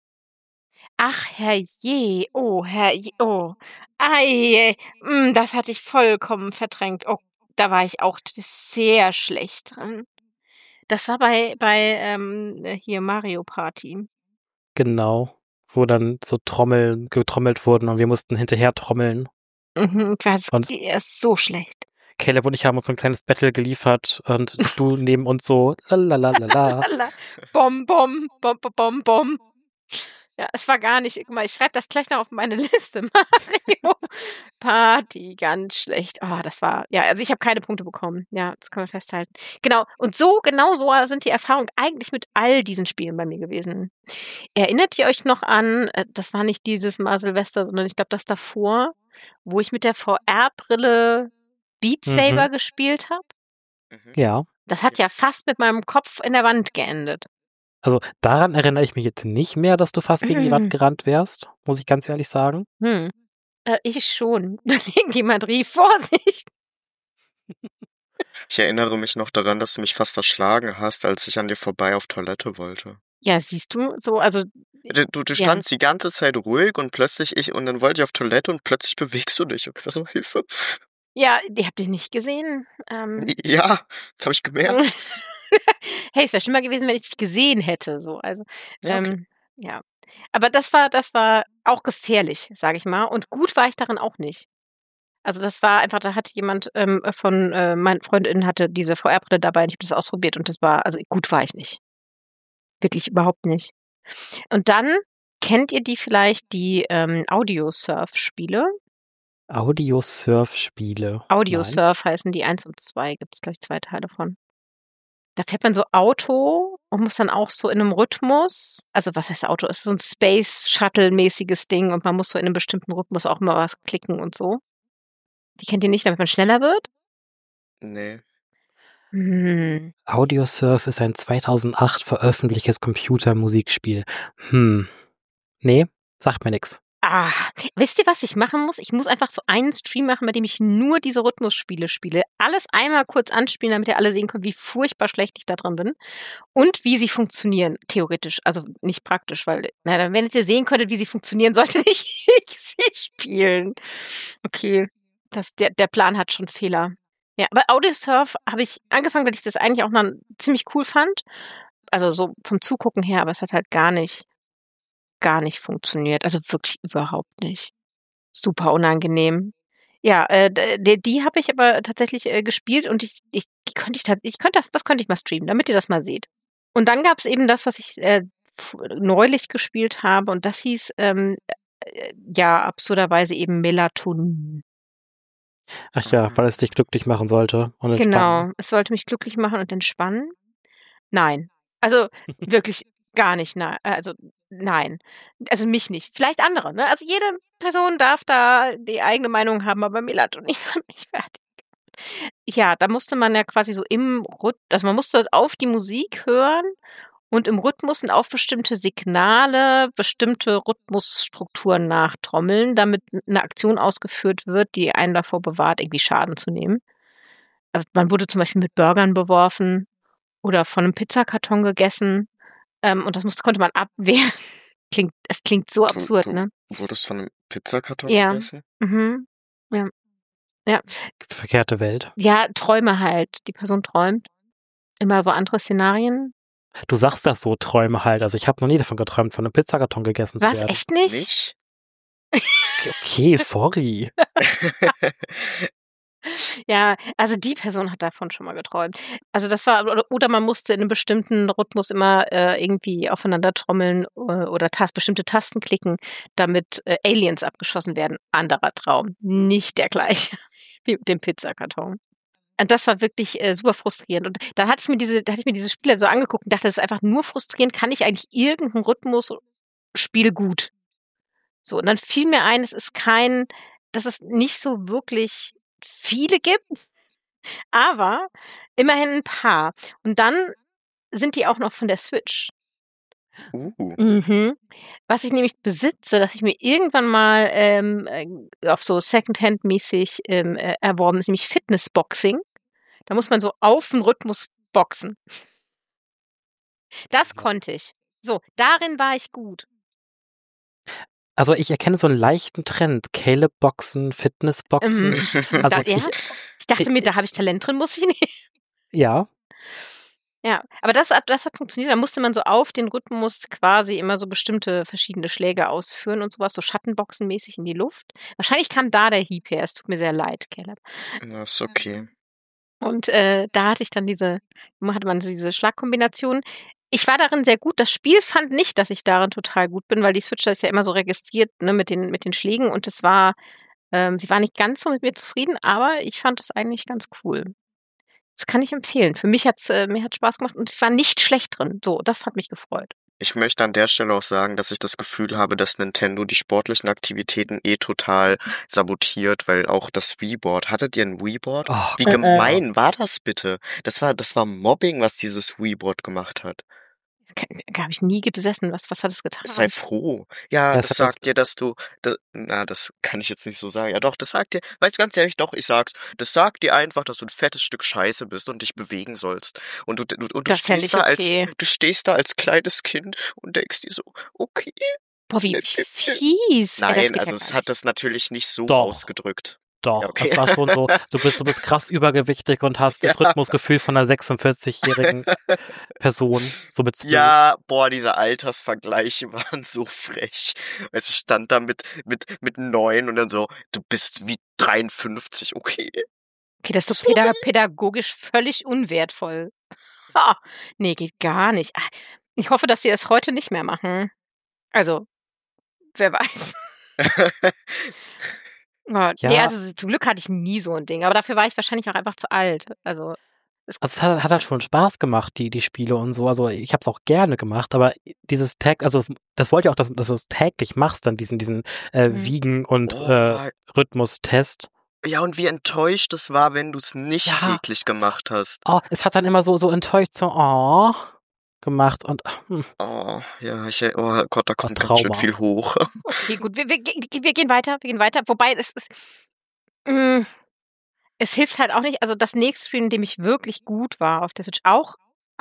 Ach, herrje. Oh, herrje. Oh. Ei, das hatte ich vollkommen verdrängt. Oh, da war ich auch sehr schlecht dran. Das war bei hier Mario Party. Genau, wo dann so getrommelt wurden und wir mussten hinterher trommeln. Er ist so schlecht. Caleb und ich haben uns ein kleines Battle geliefert und du neben uns so lalalala. Bom, bom, bom, bom, bom. Ja, es war gar nicht, guck mal, ich schreibe das gleich noch auf meine Liste. Mario Party, ganz schlecht. Oh, das war, ja, also ich habe keine Punkte bekommen. Ja, das können wir festhalten. Genau, und genau so sind die Erfahrungen eigentlich mit all diesen Spielen bei mir gewesen. Erinnert ihr euch noch an, das war nicht dieses Mal Silvester, sondern ich glaube das davor, wo ich mit der VR-Brille Beat Saber gespielt habe? Ja. Das hat ja fast mit meinem Kopf in der Wand geendet. Also daran erinnere ich mich jetzt nicht mehr, dass du fast gegen die Wand gerannt wärst, muss ich ganz ehrlich sagen. Ich schon. Irgendjemand rief, Vorsicht! Ich erinnere mich noch daran, dass du mich fast erschlagen hast, als ich an dir vorbei auf Toilette wollte. Ja, siehst du, so, also... Du standst die ganze Zeit ruhig und plötzlich und dann wollte ich auf Toilette und plötzlich bewegst du dich und ich war so, Hilfe. Ja, die habt ihr nicht gesehen. Ja, das habe ich gemerkt. Hey, es wäre schlimmer gewesen, wenn ich dich gesehen hätte. So, also, ja, okay. Ja. Aber das war auch gefährlich, sage ich mal. Und gut war ich darin auch nicht. Also das war einfach, da hatte jemand von meinen Freundinnen hatte diese VR-Brille dabei und ich habe das ausprobiert und das war, also gut war ich nicht. Wirklich überhaupt nicht. Und dann Kennt ihr die vielleicht, die Audiosurf-Spiele? Audiosurf-Spiele? Audiosurf heißen die 1 und 2, gibt es, glaube ich, 2 Teile von. Da fährt man so Auto und muss dann auch so in einem Rhythmus, also was heißt Auto? Es ist so ein Space-Shuttle-mäßiges Ding und man muss so in einem bestimmten Rhythmus auch immer was klicken und so. Die kennt ihr nicht, damit man schneller wird? Nee. Audiosurf ist ein 2008 veröffentlichtes Computermusikspiel. Nee, sagt mir nix. Wisst ihr, was ich machen muss? Ich muss einfach so einen Stream machen, bei dem ich nur diese Rhythmusspiele spiele. Alles einmal kurz anspielen, damit ihr alle sehen könnt, wie furchtbar schlecht ich da drin bin. Und wie sie funktionieren, theoretisch. Also nicht praktisch, weil, dann, wenn ihr sehen könntet, wie sie funktionieren, sollte nicht ich sie spielen. Okay, der Plan hat schon Fehler. Ja, aber Audiosurf habe ich angefangen, weil ich das eigentlich auch noch ziemlich cool fand. Also so vom Zugucken her, aber es hat halt gar nicht funktioniert. Also wirklich überhaupt nicht. Super unangenehm. Ja, die habe ich aber tatsächlich gespielt und das könnte ich mal streamen, damit ihr das mal seht. Und dann gab es eben das, was ich neulich gespielt habe und das hieß absurderweise eben Melatonin. Ach ja, weil es dich glücklich machen sollte und entspannen. Genau, es sollte mich glücklich machen und entspannen. Nein, also wirklich gar nicht. Nein, also mich nicht. Vielleicht andere. Ne? Also jede Person darf da die eigene Meinung haben, aber Melatonin hat mich fertig. Ja, da musste man ja quasi so also man musste auf die Musik hören und im Rhythmus und auf bestimmte Signale, bestimmte Rhythmusstrukturen nachtrommeln, damit eine Aktion ausgeführt wird, die einen davor bewahrt, irgendwie Schaden zu nehmen. Man wurde zum Beispiel mit Burgern beworfen oder von einem Pizzakarton gegessen. Und das konnte man abwehren. Es klingt so absurd, ne? Wurdest von einem Pizzakarton gegessen? Ja. Verkehrte Welt. Ja, Träume halt. Die Person träumt. Immer so andere Szenarien. Du sagst das so, Träume halt. Also ich habe noch nie davon geträumt, von einem Pizzakarton gegessen zu werden. Was, echt nicht? Okay, sorry. Ja, also die Person hat davon schon mal geträumt. Also das war, oder man musste in einem bestimmten Rhythmus immer irgendwie aufeinander trommeln oder bestimmte Tasten klicken, damit Aliens abgeschossen werden. Anderer Traum. Nicht der gleiche wie mit dem Pizzakarton. Und das war wirklich super frustrierend. Und dann hatte ich mir diese Spiele so angeguckt und dachte, das ist einfach nur frustrierend. Kann ich eigentlich irgendein Rhythmusspiel gut? So, und dann fiel mir ein, dass es nicht so wirklich viele gibt, aber immerhin ein paar. Und dann sind die auch noch von der Switch. Was ich nämlich besitze, dass ich mir irgendwann mal auf so Secondhand-mäßig erworben ist, nämlich Fitnessboxing. Da muss man so auf den Rhythmus boxen. Das konnte ich. So, darin war ich gut. Also ich erkenne so einen leichten Trend. Caleb-Boxen, Fitnessboxen. Also ich dachte mir, da habe ich Talent drin, muss ich nicht. Ja. Ja, aber das hat funktioniert. Da musste man so auf den Rhythmus quasi immer so bestimmte verschiedene Schläge ausführen und sowas, so Schattenboxen-mäßig in die Luft. Wahrscheinlich kam da der Hieb her. Es tut mir sehr leid, Caleb. Das ist okay. Und da hatte man diese Schlagkombination. Ich war darin sehr gut. Das Spiel fand nicht, dass ich darin total gut bin, weil die Switch ist ja immer so registriert, ne, mit den Schlägen und sie war nicht ganz so mit mir zufrieden, aber ich fand das eigentlich ganz cool. Das kann ich empfehlen. Für mich mir hat's Spaß gemacht und ich war nicht schlecht drin. So, das hat mich gefreut. Ich möchte an der Stelle auch sagen, dass ich das Gefühl habe, dass Nintendo die sportlichen Aktivitäten total sabotiert, weil auch das Wii-Board. Hattet ihr ein Wii-Board? Wie gemein war das bitte? Das war Mobbing, was dieses Wii-Board gemacht hat. Habe ich nie besessen. Was hat es getan? Sei froh. Ja, das sagt dir, dass du... das kann ich jetzt nicht so sagen. Ja doch, das sagt dir... Weißt du, ganz ehrlich, doch, ich sag's. Das sagt dir einfach, dass du ein fettes Stück Scheiße bist und dich bewegen sollst. Und du stehst da als kleines Kind und denkst dir so, okay. Boah, wie fies. Nein, also es hat das natürlich nicht so ausgedrückt. Doch, ja, okay. Das war schon so, du bist krass übergewichtig und hast das Rhythmusgefühl von einer 46-jährigen Person, so mit 12. Ja, boah, diese Altersvergleiche waren so frech. Also ich stand da mit 9 und dann so, du bist wie 53, okay. Okay, das ist so pädagogisch völlig unwertvoll. Nee, geht gar nicht. Ich hoffe, dass sie das heute nicht mehr machen. Also, wer weiß. Nee, Ja, also zum Glück hatte ich nie so ein Ding, aber dafür war ich wahrscheinlich auch einfach zu alt. Also es hat halt schon Spaß gemacht, die Spiele und so. Also ich habe es auch gerne gemacht, aber dieses also das wollte ich auch, dass du es täglich machst, dann diesen Wiegen- und Rhythmustest. Ja, und wie enttäuscht es war, wenn du es nicht täglich gemacht hast. Oh, es hat dann immer so enttäuscht, so, gemacht und oh Gott, da kommt ganz schön Trauma. viel hoch. Okay, gut, wir gehen weiter, wobei es hilft halt auch nicht, also das nächste Spiel, in dem ich wirklich gut war auf der Switch, auch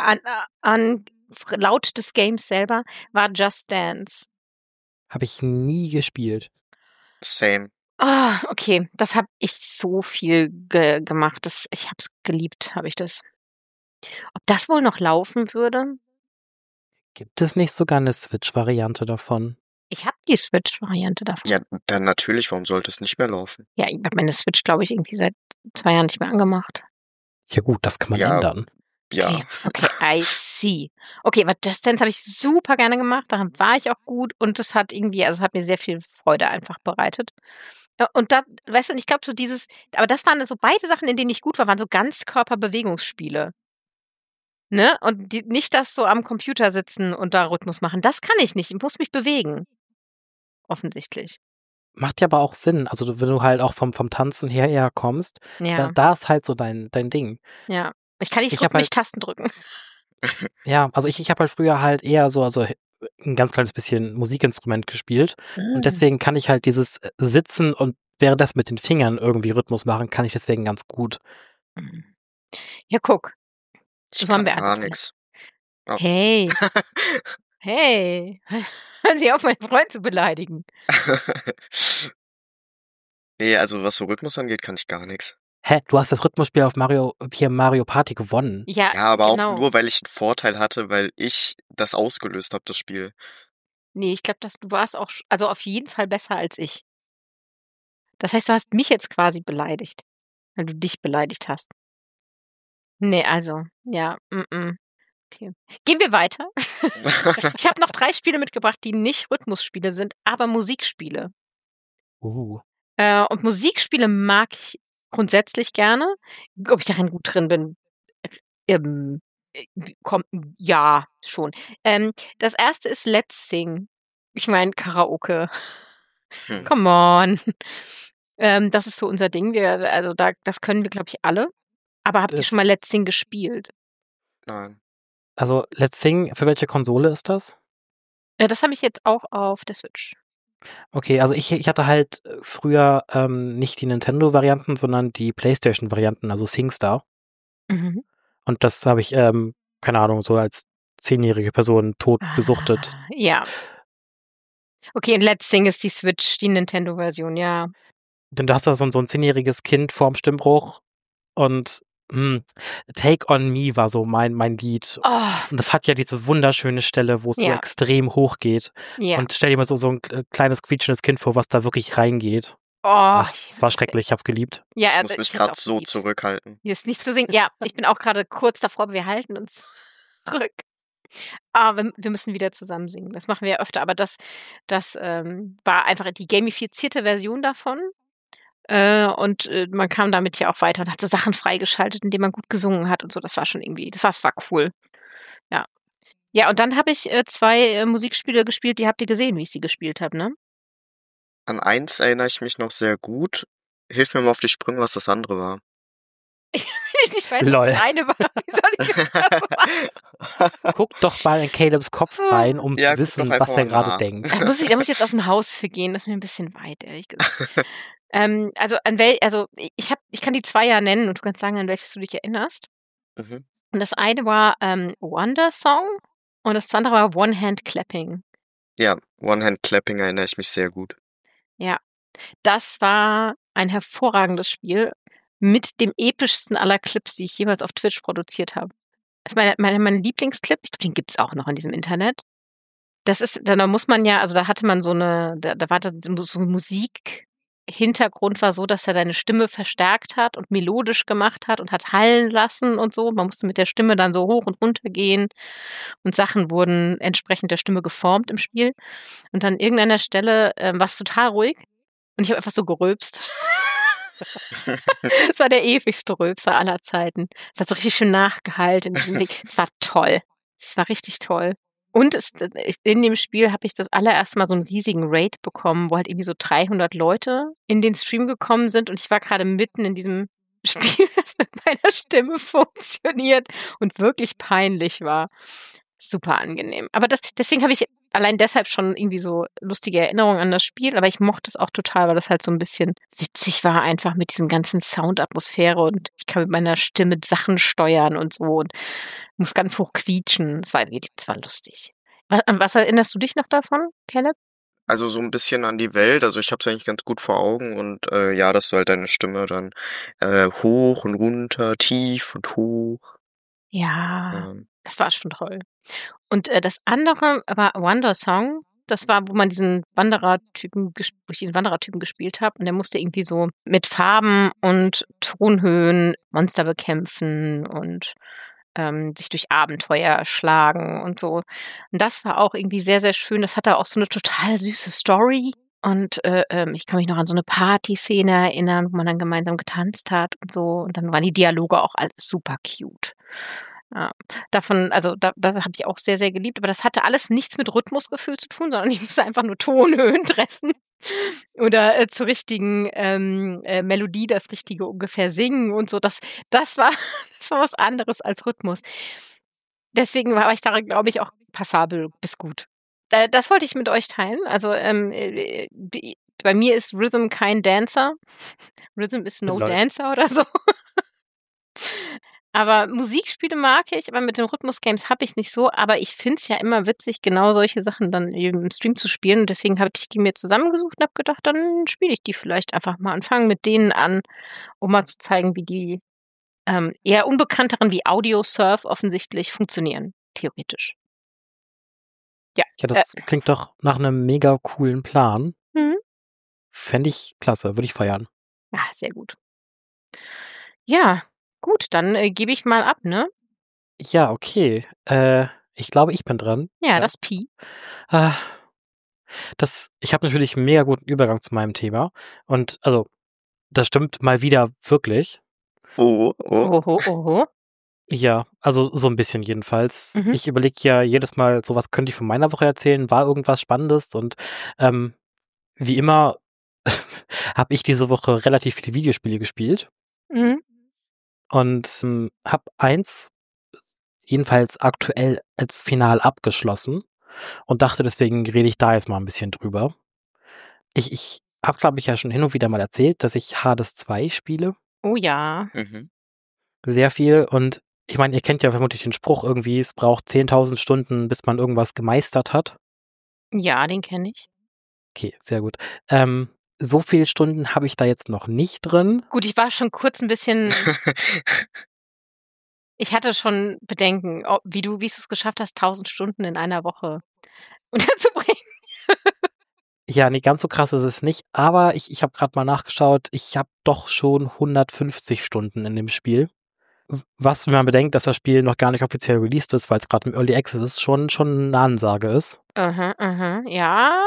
laut des Games selber, war Just Dance. Habe ich nie gespielt. Same. Okay, das habe ich so viel gemacht, ich habe es geliebt, habe ich das. Ob das wohl noch laufen würde? Gibt es nicht sogar eine Switch-Variante davon? Ich habe die Switch-Variante davon. Ja, dann natürlich, warum sollte es nicht mehr laufen? Ja, ich habe meine Switch, glaube ich, irgendwie seit 2 Jahren nicht mehr angemacht. Ja gut, das kann man ändern. Ja. Okay, I see. Okay, aber Just Dance habe ich super gerne gemacht, daran war ich auch gut und es hat mir sehr viel Freude einfach bereitet. Ja, und da, weißt du, und ich glaube aber das waren so beide Sachen, in denen ich gut war, waren so Ganzkörperbewegungsspiele. Ne? Und nicht das so am Computer sitzen und da Rhythmus machen. Das kann ich nicht. Ich muss mich bewegen. Offensichtlich. Macht ja aber auch Sinn. Also wenn du halt auch vom Tanzen her eher kommst, Ja. da ist halt so dein Ding. Ja. Ich kann nicht Ich hab rhythmisch Tasten drücken. Ja, also ich habe halt früher halt eher also ein ganz kleines bisschen Musikinstrument gespielt. Und deswegen kann ich halt dieses Sitzen und währenddessen mit den Fingern irgendwie Rhythmus machen, kann ich deswegen ganz gut. Ja, guck. Ich kann gar nichts. Oh. Hey. Hey. Hören Sie auf, meinen Freund zu beleidigen. Nee, also was so Rhythmus angeht, kann ich gar nichts. Hä, du hast das Rhythmusspiel auf Mario Party gewonnen. Ja, aber genau. auch nur, weil ich einen Vorteil hatte, weil ich das ausgelöst habe, das Spiel. Nee, ich glaube, du warst auch, also auf jeden Fall besser als ich. Das heißt, du hast mich jetzt quasi beleidigt, weil du dich beleidigt hast. Nee, also, ja, okay. Gehen wir weiter. Ich habe noch 3 Spiele mitgebracht, die nicht Rhythmusspiele sind, aber Musikspiele. Und Musikspiele mag ich grundsätzlich gerne. Ob ich darin gut drin bin, ja, schon. Das erste ist Let's Sing. Ich meine Karaoke. Come on. Das ist so unser Ding. Das können wir, glaube ich, alle. Aber habt ihr schon mal Let's Sing gespielt? Nein. Also Let's Sing, für welche Konsole ist das? Ja, das habe ich jetzt auch auf der Switch. Okay, also ich hatte halt früher nicht die Nintendo-Varianten, sondern die PlayStation-Varianten, also SingStar. Mhm. Und das habe ich, keine Ahnung, so als 10-jährige Person tot gesuchtet. Ja. Okay, und Let's Sing ist die Switch, die Nintendo-Version, ja. Denn du hast da so ein 10-jähriges Kind vorm Stimmbruch und Take on Me war so mein Lied. Und das hat ja diese wunderschöne Stelle, wo es so extrem hoch geht. Ja. Und stell dir mal so ein kleines quietschendes Kind vor, was da wirklich reingeht. Es war schrecklich, ich hab's geliebt. Ja, ich muss mich gerade so zurückhalten. Hier ist nicht zu singen. Ja, ich bin auch gerade kurz davor, aber wir halten uns zurück. Wir müssen wieder zusammen singen. Das machen wir ja öfter, aber das war einfach die gamifizierte Version davon. Und man kam damit ja auch weiter und hat so Sachen freigeschaltet, indem man gut gesungen hat und so. Das war schon irgendwie, das war cool. Ja. Ja, und dann habe ich 2 Musikspiele gespielt, die habt ihr gesehen, wie ich sie gespielt habe, ne? An eins erinnere ich mich noch sehr gut. Hilf mir mal auf die Sprünge, was das andere war. Wenn ich nicht weiß, was das eine war, wie soll ich das sagen? Guck doch mal in Calebs Kopf rein, um zu wissen, was er gerade denkt. Da muss ich jetzt aus dem Haus für gehen. Das ist mir ein bisschen weit, ehrlich gesagt. Ich kann die 2 ja nennen und du kannst sagen, an welches du dich erinnerst. Mhm. Und das eine war Wonder Song und das andere war One Hand Clapping. Ja, One Hand Clapping erinnere ich mich sehr gut. Ja, das war ein hervorragendes Spiel mit dem epischsten aller Clips, die ich jemals auf Twitch produziert habe. Das ist mein Lieblingsclip. Ich glaube, den gibt es auch noch in diesem Internet. Das ist, da muss man ja, also da hatte man da war da so Musik, Hintergrund war so, dass er deine Stimme verstärkt hat und melodisch gemacht hat und hat hallen lassen und so. Man musste mit der Stimme dann so hoch und runter gehen und Sachen wurden entsprechend der Stimme geformt im Spiel. Und an irgendeiner Stelle war es total ruhig und ich habe einfach so gerülpst. Es war der ewigste Rülpser aller Zeiten. Es hat so richtig schön nachgehallt in diesem Ding. Es war toll. Es war richtig toll. Und in dem Spiel habe ich das allererste Mal so einen riesigen Raid bekommen, wo halt irgendwie so 300 Leute in den Stream gekommen sind und ich war gerade mitten in diesem Spiel, das mit meiner Stimme funktioniert und wirklich peinlich war. Super angenehm. Aber deswegen habe ich allein deshalb schon irgendwie so lustige Erinnerungen an das Spiel, aber ich mochte es auch total, weil das halt so ein bisschen witzig war, einfach mit diesem ganzen Soundatmosphäre und ich kann mit meiner Stimme Sachen steuern und so und muss ganz hoch quietschen. Es war lustig. An was erinnerst du dich noch davon, Caleb? Also so ein bisschen an die Welt, also ich habe es eigentlich ganz gut vor Augen und ja, dass du halt deine Stimme dann hoch und runter, tief und hoch. Ja, das war schon toll. Und das andere war Wandersong. Das war, wo man diesen Wanderertypen gespielt habe und der musste irgendwie so mit Farben und Tonhöhen Monster bekämpfen und sich durch Abenteuer schlagen und so. Und das war auch irgendwie sehr, sehr schön. Das hatte auch so eine total süße Story. Und ich kann mich noch an so eine Party-Szene erinnern, wo man dann gemeinsam getanzt hat und so. Und dann waren die Dialoge auch alles super cute. Ja, das habe ich auch sehr, sehr geliebt. Aber das hatte alles nichts mit Rhythmusgefühl zu tun, sondern ich musste einfach nur Tonhöhen treffen oder zur richtigen Melodie das Richtige ungefähr singen und so. Das war was anderes als Rhythmus. Deswegen war ich darin, glaube ich, auch passabel bis gut. Das wollte ich mit euch teilen. Also bei mir ist Rhythm kein Dancer. Rhythm is no Dancer oder so. Aber Musikspiele mag ich, aber mit den Rhythmus-Games habe ich nicht so. Aber ich finde es ja immer witzig, genau solche Sachen dann eben im Stream zu spielen. Und deswegen habe ich die mir zusammengesucht und habe gedacht, dann spiele ich die vielleicht einfach mal und fange mit denen an, um mal zu zeigen, wie die eher unbekannteren wie Audio-Surf offensichtlich funktionieren, theoretisch. Ja, das klingt doch nach einem mega coolen Plan. Fände ich klasse, würde ich feiern. Ja, sehr gut. Ja, gut, dann gebe ich mal ab, ne? Ja, okay. Ich glaube, ich bin dran. Ja, das Pi. Ich habe natürlich einen mega guten Übergang zu meinem Thema. Und also, das stimmt mal wieder wirklich. Oho. Ja, also so ein bisschen jedenfalls. Ich überlege ja jedes Mal, so was könnte ich von meiner Woche erzählen, war irgendwas Spannendes und wie immer habe ich diese Woche relativ viele Videospiele gespielt und habe eins jedenfalls aktuell als Final abgeschlossen und dachte, deswegen rede ich da jetzt mal ein bisschen drüber. Ich habe, glaube ich, ja schon hin und wieder mal erzählt, dass ich Hades 2 spiele. Oh ja. Sehr viel und ich meine, ihr kennt ja vermutlich den Spruch irgendwie, es braucht 10.000 Stunden, bis man irgendwas gemeistert hat. Ja, den kenne ich. Okay, sehr gut. So viele Stunden habe ich da jetzt noch nicht drin. Gut, ich war schon kurz ein bisschen... Ich hatte schon Bedenken, wie du es geschafft hast, 1000 Stunden in einer Woche unterzubringen. Ja, nee, ganz so krass ist es nicht, aber ich habe gerade mal nachgeschaut, ich habe doch schon 150 Stunden in dem Spiel. Was, wenn man bedenkt, dass das Spiel noch gar nicht offiziell released ist, weil es gerade im Early Access ist, schon eine Ansage ist. Ja,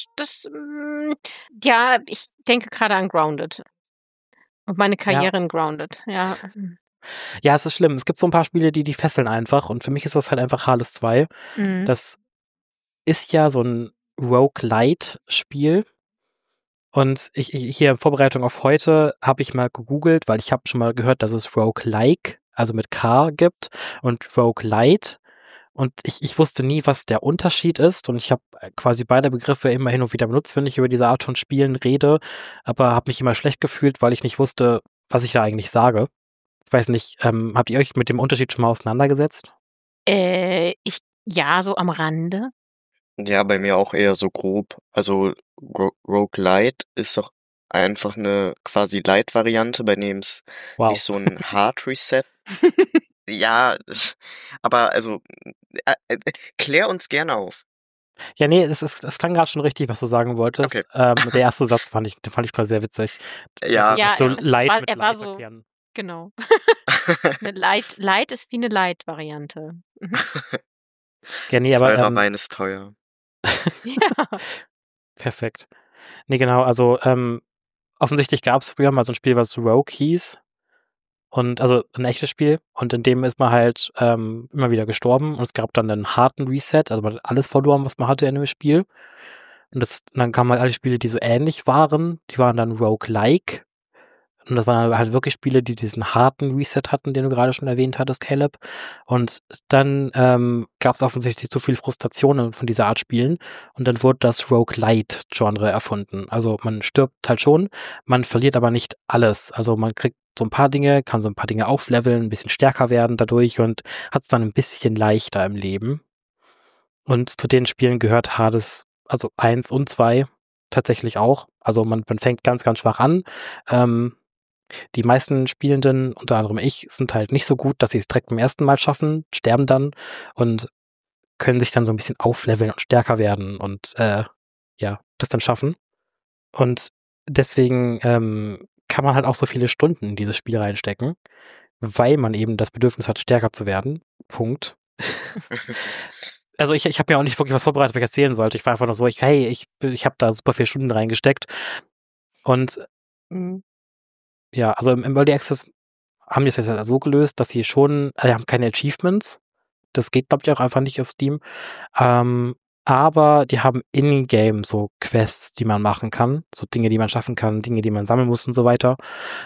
ja, ich denke gerade an Grounded. Und meine Karriere in Grounded, ja. Ja, es ist schlimm. Es gibt so ein paar Spiele, die fesseln einfach und für mich ist das halt einfach Hades 2. Das ist ja so ein Roguelite-Spiel. Und ich hier in Vorbereitung auf heute habe ich mal gegoogelt, weil ich habe schon mal gehört, dass es Roguelike, also mit K gibt und Roguelite. Und ich wusste nie, was der Unterschied ist. Und ich habe quasi beide Begriffe immer hin und wieder benutzt, wenn ich über diese Art von Spielen rede. Aber habe mich immer schlecht gefühlt, weil ich nicht wusste, was ich da eigentlich sage. Ich weiß nicht, habt ihr euch mit dem Unterschied schon mal auseinandergesetzt? Ja, so am Rande. Ja, bei mir auch eher so grob. Also Roguelite ist doch einfach eine quasi Light-Variante, bei dem es nicht so ein Hard Reset. Ja, aber also klär uns gerne auf. Ja, nee, es klang gerade schon richtig, was du sagen wolltest. Okay. Der erste Satz fand ich gerade sehr witzig. Ja. Ja, so Light mit er war Light so, erklären. genau. Light ist wie eine Light-Variante. Mhm. Ja, nee, aber Teurer Wein ist teuer. Ja. Perfekt. Nee, genau, also offensichtlich gab es früher mal so ein Spiel, was Rogue hieß. Und also ein echtes Spiel. Und in dem ist man halt immer wieder gestorben. Und es gab dann einen harten Reset. Also man hat alles verloren, was man hatte in dem Spiel. Und dann kamen halt alle Spiele, die so ähnlich waren. Die waren dann Roguelike. Und das waren halt wirklich Spiele, die diesen harten Reset hatten, den du gerade schon erwähnt hattest, Caleb. Und dann gab es offensichtlich zu viel Frustrationen von dieser Art Spielen. Und dann wurde das Roguelite-Genre erfunden. Also man stirbt halt schon, man verliert aber nicht alles. Also man kriegt so ein paar Dinge, kann so ein paar Dinge aufleveln, ein bisschen stärker werden dadurch und hat es dann ein bisschen leichter im Leben. Und zu den Spielen gehört Hades, also 1 und 2 tatsächlich auch. Also man fängt ganz, ganz schwach an. Die meisten Spielenden, unter anderem ich, sind halt nicht so gut, dass sie es direkt beim ersten Mal schaffen, sterben dann und können sich dann so ein bisschen aufleveln und stärker werden und das dann schaffen. Und deswegen kann man halt auch so viele Stunden in dieses Spiel reinstecken, weil man eben das Bedürfnis hat, stärker zu werden. Punkt. Also ich habe mir auch nicht wirklich was vorbereitet, was ich erzählen sollte. Ich war einfach nur so, ich habe da super viele Stunden reingesteckt. Und ja, also im Early Access haben die es jetzt so gelöst, dass sie schon, die haben keine Achievements. Das geht, glaube ich, auch einfach nicht auf Steam. Aber die haben in-game so Quests, die man machen kann. So Dinge, die man schaffen kann, Dinge, die man sammeln muss und so weiter.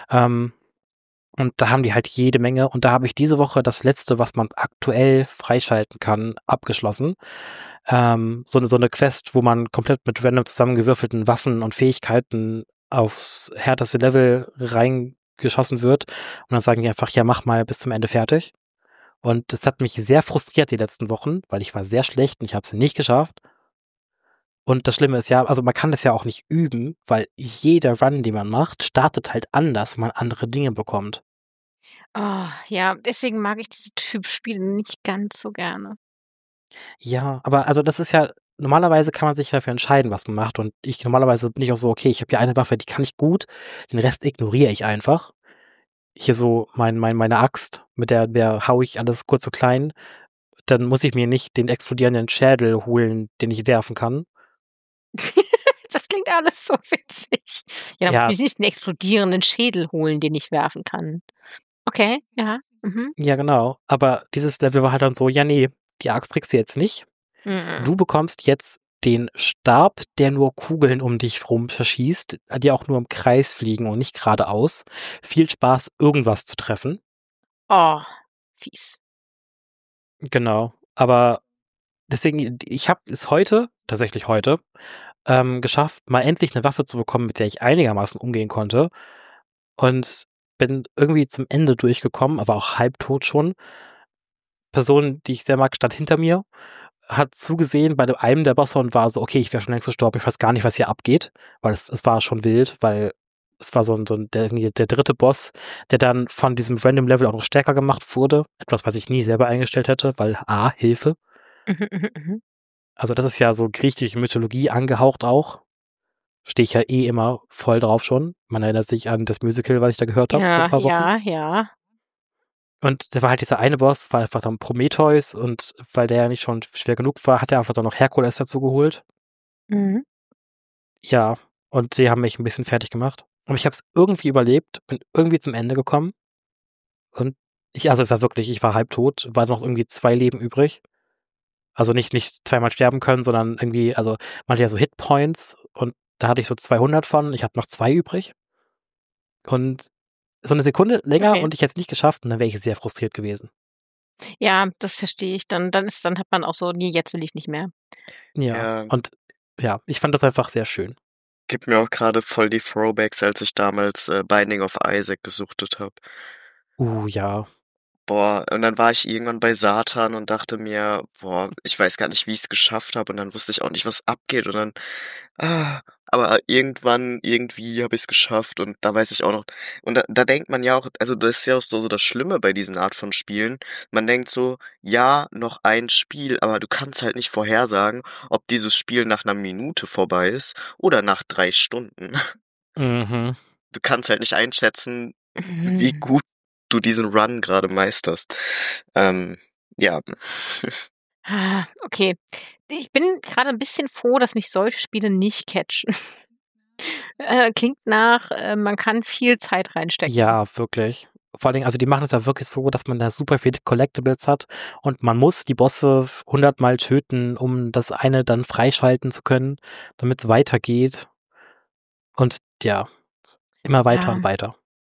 Und da haben die halt jede Menge. Und da habe ich diese Woche das letzte, was man aktuell freischalten kann, abgeschlossen. So eine Quest, wo man komplett mit random zusammengewürfelten Waffen und Fähigkeiten aufs härteste Level reingeschossen wird. Und dann sagen die einfach, ja, mach mal bis zum Ende fertig. Und das hat mich sehr frustriert die letzten Wochen, weil ich war sehr schlecht und ich habe es nicht geschafft. Und das Schlimme ist ja, also man kann das ja auch nicht üben, weil jeder Run, den man macht, startet halt anders, wenn man andere Dinge bekommt. Oh, ja, deswegen mag ich diese Typ Spiele nicht ganz so gerne. Ja, aber also das ist ja, normalerweise kann man sich dafür entscheiden, was man macht. Und normalerweise bin ich auch so, okay, ich habe hier eine Waffe, die kann ich gut, den Rest ignoriere ich einfach. Hier so meine Axt, mit der hau ich alles kurz so klein. Dann muss ich mir nicht den explodierenden Schädel holen, den ich werfen kann. Das klingt alles so witzig. Ja, dann muss ich nicht einen explodierenden Schädel holen, den ich werfen kann. Okay, ja. Mhm. Ja, genau. Aber dieses Level war halt dann so, ja, nee, die Axt kriegst du jetzt nicht. Mhm. Du bekommst jetzt den Stab, der nur Kugeln um dich rum verschießt, die auch nur im Kreis fliegen und nicht geradeaus. Viel Spaß, irgendwas zu treffen. Oh, fies. Genau. Aber deswegen, ich habe es tatsächlich heute, geschafft, mal endlich eine Waffe zu bekommen, mit der ich einigermaßen umgehen konnte. Und bin irgendwie zum Ende durchgekommen, aber auch halbtot schon. Person, die ich sehr mag, stand hinter mir, hat zugesehen bei einem der Bosse und war so, okay, ich wäre schon längst gestorben, ich weiß gar nicht, was hier abgeht, weil es war schon wild, weil es war der dritte Boss, der dann von diesem Random Level auch noch stärker gemacht wurde. Etwas, was ich nie selber eingestellt hätte, weil Hilfe. Also das ist ja so griechische Mythologie angehaucht auch. Stehe ich ja immer voll drauf schon. Man erinnert sich an das Musical, was ich da gehört habe vor ein paar Wochen. Ja. Und da war halt dieser eine Boss, war einfach dann Prometheus und weil der ja nicht schon schwer genug war, hat er einfach dann noch Herkules dazu geholt. Mhm. Ja, und die haben mich ein bisschen fertig gemacht. Aber ich habe es irgendwie überlebt, bin irgendwie zum Ende gekommen. Und ich war halbtot, war noch irgendwie 2 Leben übrig. Also nicht zweimal sterben können, sondern irgendwie, also man hat ja so Hitpoints und da hatte ich so 200 von, ich hatte noch 2 übrig. Und so eine Sekunde länger und ich hätte es nicht geschafft und dann wäre ich sehr frustriert gewesen. Ja, das verstehe ich. Dann hat man auch so, nee, jetzt will ich nicht mehr. Ja. Und ja, ich fand das einfach sehr schön. Gibt mir auch gerade voll die Throwbacks, als ich damals Binding of Isaac gesuchtet habe. Ja. Boah, und dann war ich irgendwann bei Satan und dachte mir, boah, ich weiß gar nicht, wie ich es geschafft habe und dann wusste ich auch nicht, was abgeht und dann Aber irgendwie habe ich es geschafft und da weiß ich auch noch. Und da denkt man ja auch, also das ist ja auch so das Schlimme bei diesen Art von Spielen. Man denkt so, ja, noch ein Spiel, aber du kannst halt nicht vorhersagen, ob dieses Spiel nach einer Minute vorbei ist oder nach 3 Stunden. Mhm. Du kannst halt nicht einschätzen, wie gut du diesen Run gerade meisterst. Ja. Okay. Ich bin gerade ein bisschen froh, dass mich solche Spiele nicht catchen. Klingt nach, man kann viel Zeit reinstecken. Ja, wirklich. Vor allen Dingen, also die machen es ja wirklich so, dass man da super viele Collectibles hat und man muss die Bosse 100-mal töten, um das eine dann freischalten zu können, damit es weitergeht. Und ja, immer weiter Ja. und weiter.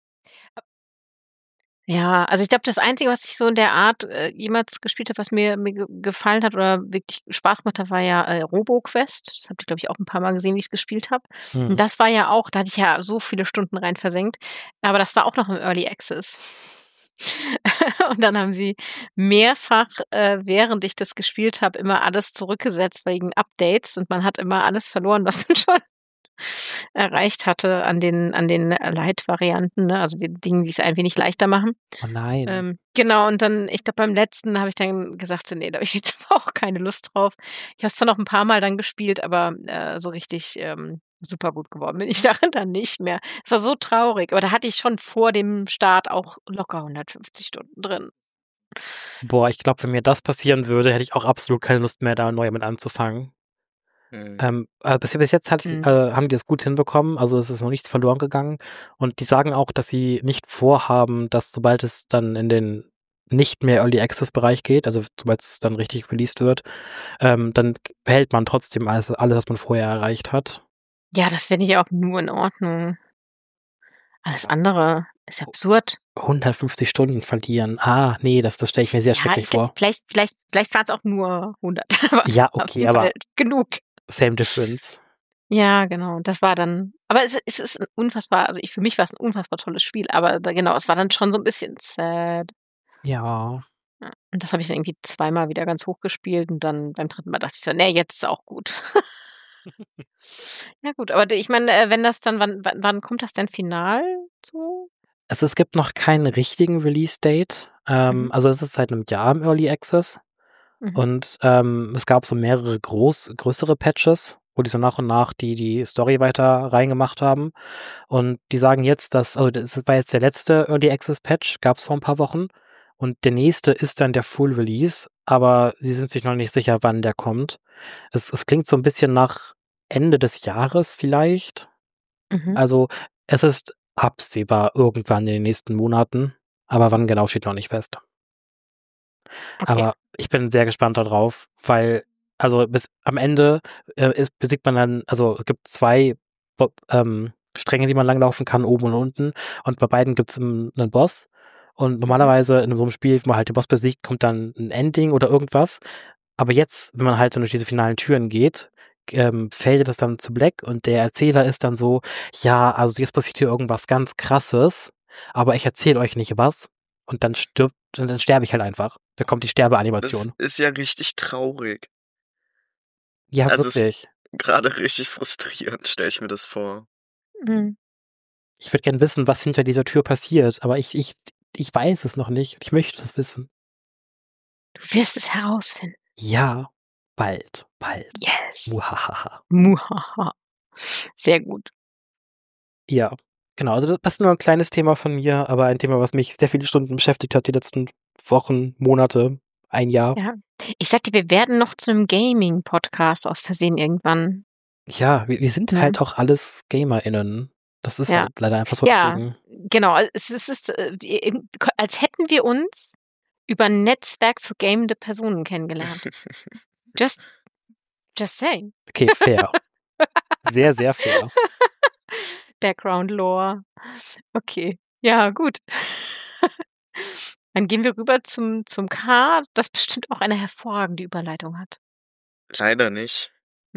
Ja, also ich glaube, das Einzige, was ich so in der Art jemals gespielt habe, was mir gefallen hat oder wirklich Spaß gemacht hat, war ja RoboQuest. Das habt ihr, glaube ich, auch ein paar Mal gesehen, wie ich es gespielt habe. Und das war ja auch, da hatte ich ja so viele Stunden rein versenkt, aber das war auch noch im Early Access. Und dann haben sie mehrfach, während ich das gespielt habe, immer alles zurückgesetzt wegen Updates und man hat immer alles verloren, was man schon erreicht hatte an den Light-Varianten, ne? Also die Dinge, die es ein wenig leichter machen. Oh nein. Genau, und dann, ich glaube, beim letzten habe ich dann gesagt, so, nee, da habe ich jetzt aber auch keine Lust drauf. Ich habe es zwar noch ein paar Mal dann gespielt, aber so richtig super gut geworden bin ich darin dann nicht mehr. Es war so traurig, aber da hatte ich schon vor dem Start auch locker 150 Stunden drin. Boah, ich glaube, wenn mir das passieren würde, hätte ich auch absolut keine Lust mehr, da neu mit anzufangen. Bis jetzt haben die das gut hinbekommen, also es ist noch nichts verloren gegangen und die sagen auch, dass sie nicht vorhaben, dass sobald es dann in den nicht mehr Early Access Bereich geht, also sobald es dann richtig released wird, dann behält man trotzdem alles, was man vorher erreicht hat. Ja, das finde ich auch nur in Ordnung. Alles andere ist absurd. 150 Stunden verlieren. Nee, das stelle ich mir sehr schrecklich vor. Vielleicht waren es auch nur 100. Aber ja, okay, aber genug. Same difference. Ja, genau. Das war dann, aber es ist ein unfassbar, also für mich war es ein unfassbar tolles Spiel, aber genau, es war dann schon so ein bisschen sad. Ja. Ja. Und das habe ich dann irgendwie zweimal wieder ganz hoch gespielt und dann beim dritten Mal dachte ich so, nee, jetzt ist auch gut. Ja gut, aber ich meine, wenn das dann, wann kommt das denn final so? Also es gibt noch keinen richtigen Release-Date. Also es ist seit einem Jahr im Early Access. Und es gab so mehrere größere Patches, wo die so nach und nach die Story weiter reingemacht haben. Und die sagen jetzt, das war jetzt der letzte Early Access Patch, gab es vor ein paar Wochen. Und der nächste ist dann der Full Release, aber sie sind sich noch nicht sicher, wann der kommt. Es klingt so ein bisschen nach Ende des Jahres vielleicht. Also es ist absehbar irgendwann in den nächsten Monaten, aber wann genau steht noch nicht fest. Okay. Aber ich bin sehr gespannt darauf, weil, also bis am Ende besiegt man dann, also es gibt 2 Stränge, die man langlaufen kann, oben und unten. Und bei beiden gibt es einen Boss. Und normalerweise in so einem Spiel, wenn man halt den Boss besiegt, kommt dann ein Ending oder irgendwas. Aber jetzt, wenn man halt dann durch diese finalen Türen geht, fadet das dann zu Black und der Erzähler ist dann so, ja, also jetzt passiert hier irgendwas ganz Krasses, aber ich erzähle euch nicht was. Und dann sterbe ich halt einfach. Da kommt die Sterbeanimation. Das ist ja richtig traurig. Ja, also wirklich. Gerade richtig frustrierend, stelle ich mir das vor. Ich würde gern wissen, was hinter dieser Tür passiert, aber ich weiß es noch nicht. Ich möchte es wissen. Du wirst es herausfinden. Ja, bald. Yes. Muhahaha. Sehr gut. Ja, genau. Also das ist nur ein kleines Thema von mir, aber ein Thema, was mich sehr viele Stunden beschäftigt hat, die letzten Wochen, Monate, ein Jahr. Ja. Ich sagte, wir werden noch zu einem Gaming-Podcast aus Versehen irgendwann. Ja, wir sind halt auch alles GamerInnen. Das ist halt leider einfach so. Ja, genau. Es ist als hätten wir uns über ein Netzwerk für gamende Personen kennengelernt. Just saying. Okay, fair. Sehr, sehr fair. Background Lore. Okay. Ja, gut. Dann gehen wir rüber zum K, das bestimmt auch eine hervorragende Überleitung hat. Leider nicht.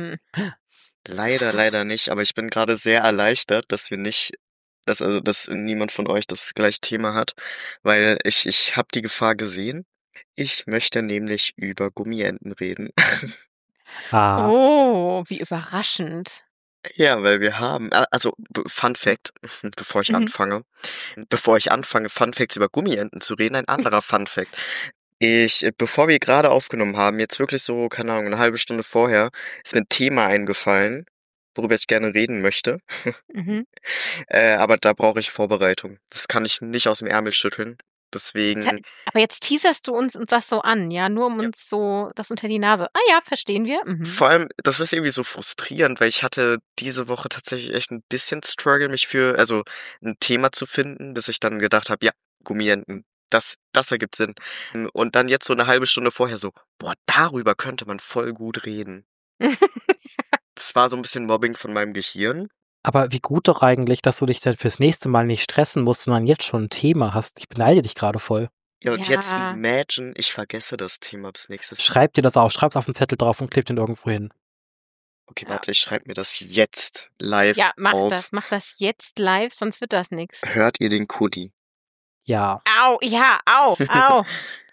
Leider nicht, aber ich bin gerade sehr erleichtert, dass dass niemand von euch das gleiche Thema hat, weil ich habe die Gefahr gesehen. Ich möchte nämlich über Gummienten reden. Oh, wie überraschend. Ja, weil wir haben, also Fun Fact, bevor ich anfange, Fun Facts über Gummienten zu reden, ein anderer Fun Fact. Bevor wir gerade aufgenommen haben, jetzt wirklich so, keine Ahnung, eine halbe Stunde vorher, ist mir ein Thema eingefallen, worüber ich gerne reden möchte. Mhm. Aber da brauche ich Vorbereitung. Das kann ich nicht aus dem Ärmel schütteln. Deswegen, Aber jetzt teaserst du uns und sagst so an, ja, nur um ja. uns so das unter die Nase. Ah ja, verstehen wir. Mhm. Vor allem, das ist irgendwie so frustrierend, weil ich hatte diese Woche tatsächlich echt ein bisschen Struggle, also ein Thema zu finden, bis ich dann gedacht habe, ja, Gummienten, das ergibt Sinn. Und dann jetzt so eine halbe Stunde vorher so, boah, darüber könnte man voll gut reden. Das war so ein bisschen Mobbing von meinem Gehirn. Aber wie gut doch eigentlich, dass du dich dann fürs nächste Mal nicht stressen musst, sondern jetzt schon ein Thema hast. Ich beneide dich gerade voll. Ja, und jetzt Ja. imagine, ich vergesse das Thema bis nächstes Mal. Schreib dir das auf, schreib's auf den Zettel drauf und kleb den irgendwo hin. Okay, warte, ich schreibe mir das jetzt live Ja, mach auf. das jetzt live, sonst wird das nix. Hört ihr den Kudi? Ja. Au, ja, au, au.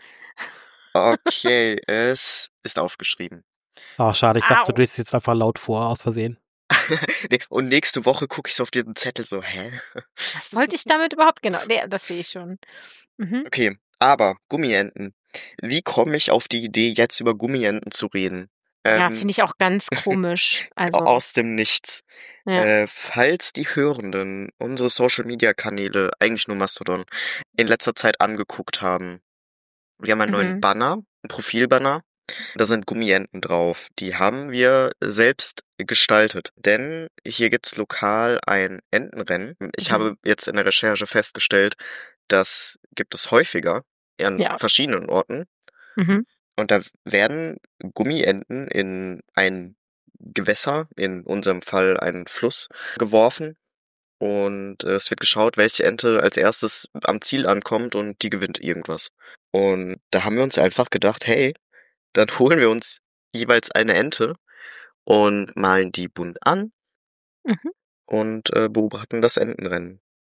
Okay, es ist aufgeschrieben. Oh, schade, ich dachte, Au. du liest jetzt einfach laut vor, aus Versehen. Nee, und nächste Woche gucke ich so auf diesen Zettel so, hä? Was wollte ich damit überhaupt? Genau, nee, das sehe ich schon. Mhm. Okay, aber Gummienten. Wie komme ich auf die Idee, jetzt über Gummienten zu reden? Ja, finde ich auch ganz komisch. Also, Aus dem Nichts. ja. Falls die Hörenden unsere Social-Media-Kanäle, eigentlich nur Mastodon, in letzter Zeit angeguckt haben, wir haben einen neuen Banner, einen Profilbanner. Da sind Gummienten drauf. Die haben wir selbst gestaltet. Denn hier gibt's lokal ein Entenrennen. Ich habe jetzt in der Recherche festgestellt, das gibt es häufiger an verschiedenen Orten. Mhm. Und da werden Gummienten in ein Gewässer, in unserem Fall einen Fluss, geworfen. Und es wird geschaut, welche Ente als erstes am Ziel ankommt und die gewinnt irgendwas. Und da haben wir uns einfach gedacht, hey, dann holen wir uns jeweils eine Ente und malen die bunt an und beobachten das Entenrennen.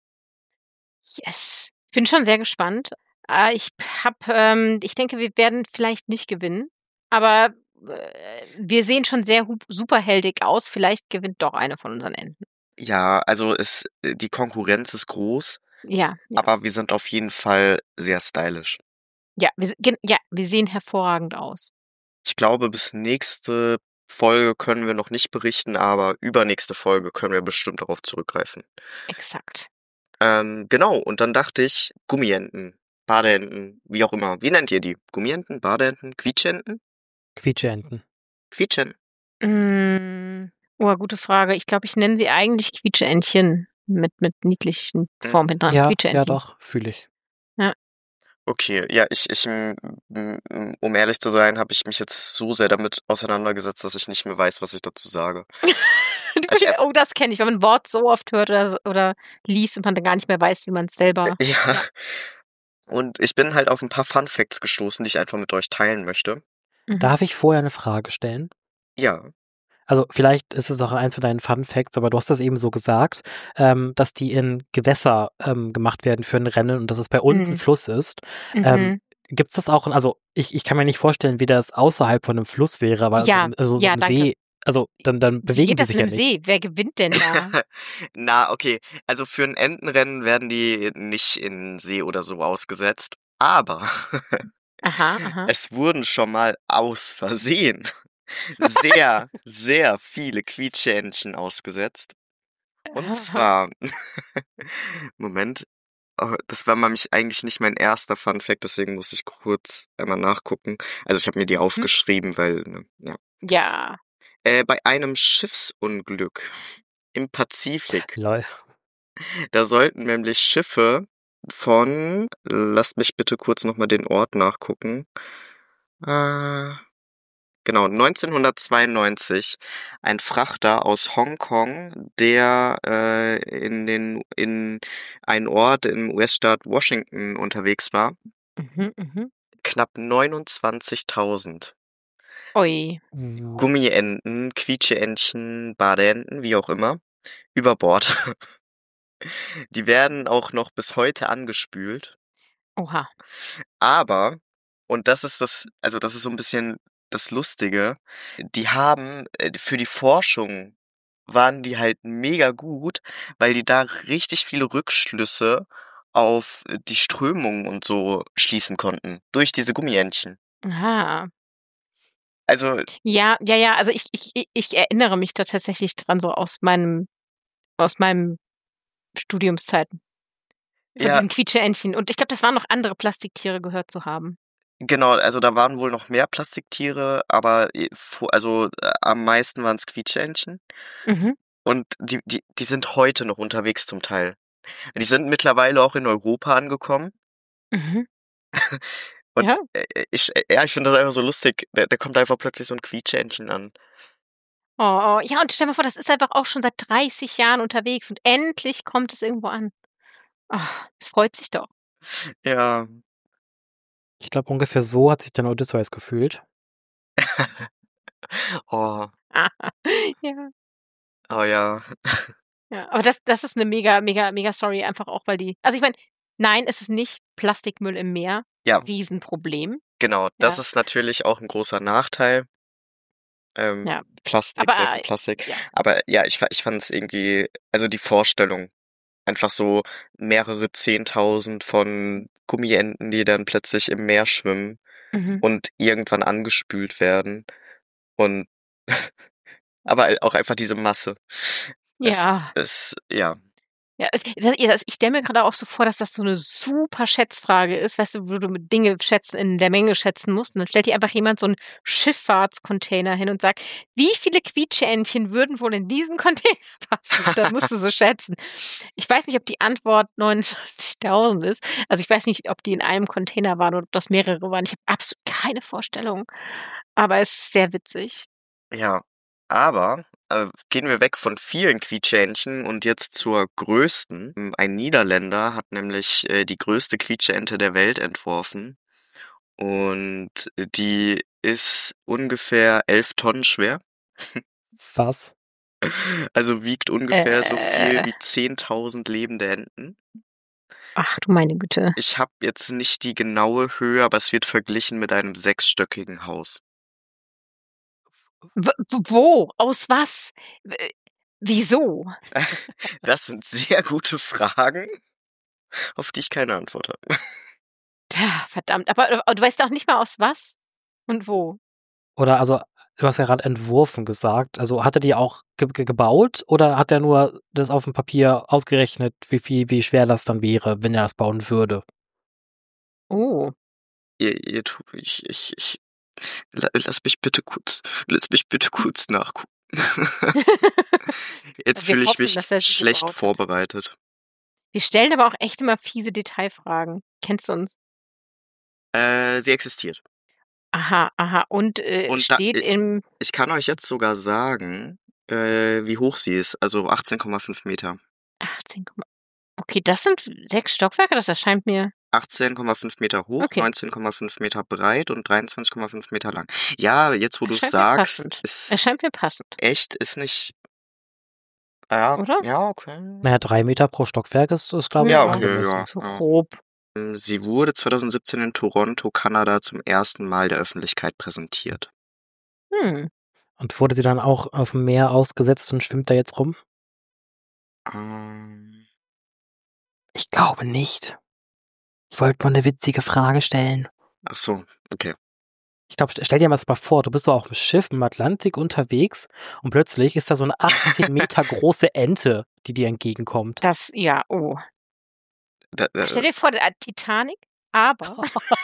Yes. Ich bin schon sehr gespannt. Ich denke, wir werden vielleicht nicht gewinnen, aber wir sehen schon sehr superheldig aus. Vielleicht gewinnt doch eine von unseren Enten. Ja, also die Konkurrenz ist groß, Ja. aber wir sind auf jeden Fall sehr stylisch. Ja, wir sehen hervorragend aus. Ich glaube, bis nächste Folge können wir noch nicht berichten, aber übernächste Folge können wir bestimmt darauf zurückgreifen. Exakt. Genau, und dann dachte ich, Gummienten, Badeenten, wie auch immer. Wie nennt ihr die? Gummienten, Badeenten, Quietschenten? Quietscheenten. Quietschenten. Gute Frage. Ich glaube, ich nenne sie eigentlich Quietscheentchen mit niedlichen Formen hinten dran. Ja, Quietscheentchen. ja doch, fühle ich. Ja. Okay, ja, um ehrlich zu sein, habe ich mich jetzt so sehr damit auseinandergesetzt, dass ich nicht mehr weiß, was ich dazu sage. Das kenne ich, wenn man ein Wort so oft hört oder liest und man dann gar nicht mehr weiß, wie man es selber. Ja. Und ich bin halt auf ein paar Fun Facts gestoßen, die ich einfach mit euch teilen möchte. Darf ich vorher eine Frage stellen? Ja. Also vielleicht ist es auch eins von deinen Fun Facts, aber du hast das eben so gesagt, dass die in Gewässer gemacht werden für ein Rennen und dass es bei uns ein Fluss ist. Gibt es das auch, also ich kann mir nicht vorstellen, wie das außerhalb von einem Fluss wäre, aber so im See, also dann bewegen die sich ja nicht. Wie geht das in einem See? Wer gewinnt denn da? Na, okay, also für ein Entenrennen werden die nicht in See oder so ausgesetzt, aber es wurden schon mal aus Versehen sehr, sehr viele Quietscheentchen ausgesetzt. Und zwar, Moment, das war eigentlich nicht mein erster Fun Fact, deswegen muss ich kurz einmal nachgucken. Also ich habe mir die aufgeschrieben, weil, ja. Ja. Bei einem Schiffsunglück im Pazifik, Lol. Da sollten nämlich Schiffe lasst mich bitte kurz nochmal den Ort nachgucken. Genau, 1992 ein Frachter aus Hongkong, der in einen Ort im US-Staat Washington unterwegs war. Knapp 29.000 Ui. Gummienten, Quietscheentchen, Badeenten, wie auch immer, über Bord. Die werden auch noch bis heute angespült. Oha. Aber, und das ist das ist so ein bisschen das Lustige, die haben für die Forschung waren die halt mega gut, weil die da richtig viele Rückschlüsse auf die Strömung und so schließen konnten. Durch diese Gummientchen. Aha. Also. Ja. Also ich erinnere mich da tatsächlich dran, so aus meinem Studiumszeiten. Von Ja, diesen Quietscheentchen. Und ich glaube, das waren noch andere Plastiktiere gehört zu haben. genau, also da waren wohl noch mehr Plastiktiere, aber am meisten waren es Quietscheentchen. Mhm. Und die sind heute noch unterwegs zum Teil. Die sind mittlerweile auch in Europa angekommen. Mhm. Und Ja. ich finde das einfach so lustig. Da kommt einfach plötzlich so ein Quietscheentchen an. Oh, ja, und stell dir mal vor, das ist einfach auch schon seit 30 Jahren unterwegs und endlich kommt es irgendwo an. Es freut sich doch. Ja. Ich glaube, ungefähr so hat sich dann Odysseus gefühlt. Oh. Ja. Oh ja. Ja, aber das ist eine mega, mega, mega Story, einfach auch, weil also ich meine, nein, es ist nicht Plastikmüll im Meer. Ja, Riesenproblem. genau. Das Ja. ist natürlich auch ein großer Nachteil. Ja. Plastik, Aber, sehr viel Plastik. ja. Aber ja, ich fand es irgendwie, also die Vorstellung, einfach so mehrere 10.000 von Gummienten, die dann plötzlich im Meer schwimmen Mhm. und irgendwann angespült werden. Und aber auch einfach diese Masse. Ja. Ja. Ja, ich stelle mir gerade auch so vor, dass das so eine super Schätzfrage ist, weißt du, wo du Dinge in der Menge schätzen musst. Und dann stellt dir einfach jemand so einen Schifffahrtscontainer hin und sagt: „Wie viele Quietscheentchen würden wohl in diesen Container passen?“ Das musst du so schätzen. Ich weiß nicht, ob die Antwort 29.000 ist. Also, ich weiß nicht, ob die in einem Container waren oder ob das mehrere waren. Ich habe absolut keine Vorstellung, aber es ist sehr witzig. Ja, aber gehen wir weg von vielen Quietscheentchen und jetzt zur größten. Ein Niederländer hat nämlich die größte Quietscheente der Welt entworfen und die ist ungefähr 11 Tonnen schwer. Was? Also wiegt ungefähr so viel Äh. wie 10.000 lebende Enten. Ach du meine Güte. Ich habe jetzt nicht die genaue Höhe, aber es wird verglichen mit einem 6-stöckigen Haus. Wo? Aus was? Wieso? Das sind sehr gute Fragen, auf die ich keine Antwort habe. Verdammt, aber du weißt auch nicht mal aus was und wo? Oder also, du hast ja gerade entworfen gesagt. Also, hat er die auch gebaut oder hat er nur das auf dem Papier ausgerechnet, wie schwer das dann wäre, wenn er das bauen würde? Oh. Lass mich bitte kurz nachgucken. Jetzt Wir fühle ich hoffen, mich dass er sie schlecht gebaut hat. vorbereitet. Wir stellen aber auch echt immer fiese Detailfragen. Kennst du uns? Sie existiert. Aha. Und, Und steht im ich kann euch jetzt sogar sagen, wie hoch sie ist. Also 18,5 Meter. 18, okay, das sind 6 Stockwerke? Das erscheint mir 18,5 Meter hoch, okay. 19,5 Meter breit und 23,5 Meter lang. Ja, jetzt wo du es Erscheint mir sagst, passend. ist Erscheint mir passend, echt, ist nicht. Ja, oder? ja, okay. Naja, 3 Meter pro Stockwerk ist, glaube ich, Ja, Ja, okay, angemessen. so ja. grob. Sie wurde 2017 in Toronto, Kanada zum ersten Mal der Öffentlichkeit präsentiert. Hm. Und wurde sie dann auch auf dem Meer ausgesetzt und schwimmt da jetzt rum? Ähm, Ich glaube nicht. Ich wollte nur eine witzige Frage stellen. ach so, okay. Ich glaube, stell dir mal das mal vor, du bist so auf dem Schiff im Atlantik unterwegs und plötzlich ist da so eine 18 Meter große Ente, die dir entgegenkommt. Oh. Da, Stell dir vor, Titanic, aber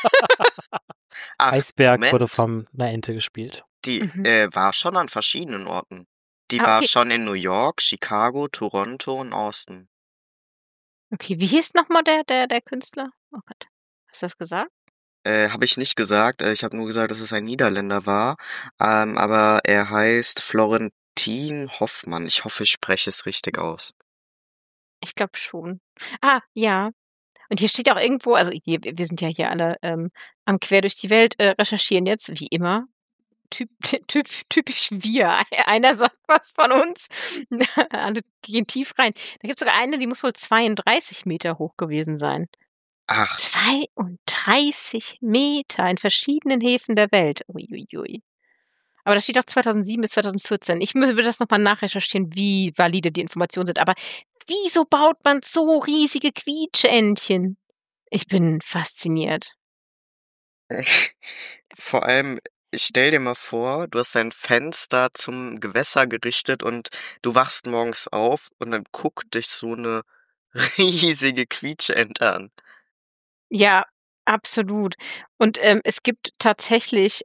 Eisberg wurde Moment. von einer Ente gespielt. Die war schon an verschiedenen Orten. Die war okay. schon in New York, Chicago, Toronto und Austin. Okay, wie hieß noch mal der Künstler? Oh Gott, hast du das gesagt? Habe ich nicht gesagt. Ich habe nur gesagt, dass es ein Niederländer war. Aber er heißt Florentin Hoffmann. Ich hoffe, ich spreche es richtig aus. Ich glaube schon. Ja. Und hier steht auch irgendwo, also hier, wir sind ja hier alle am Quer durch die Welt recherchieren jetzt, wie immer. Typisch wir. Einer sagt was von uns, alle gehen tief rein. Da gibt es sogar eine, die muss wohl 32 Meter hoch gewesen sein. Ach, 32 Meter in verschiedenen Häfen der Welt. Uiuiui. Aber das steht auch 2007 bis 2014. Ich würde das nochmal nachrecherchieren, wie valide die Informationen sind. Aber wieso baut man so riesige Quietscheentchen? Ich bin fasziniert. Vor allem, ich stell dir mal vor, du hast dein Fenster zum Gewässer gerichtet und du wachst morgens auf und dann guckt dich so eine riesige Quietscheente an. Ja, absolut. Und es gibt tatsächlich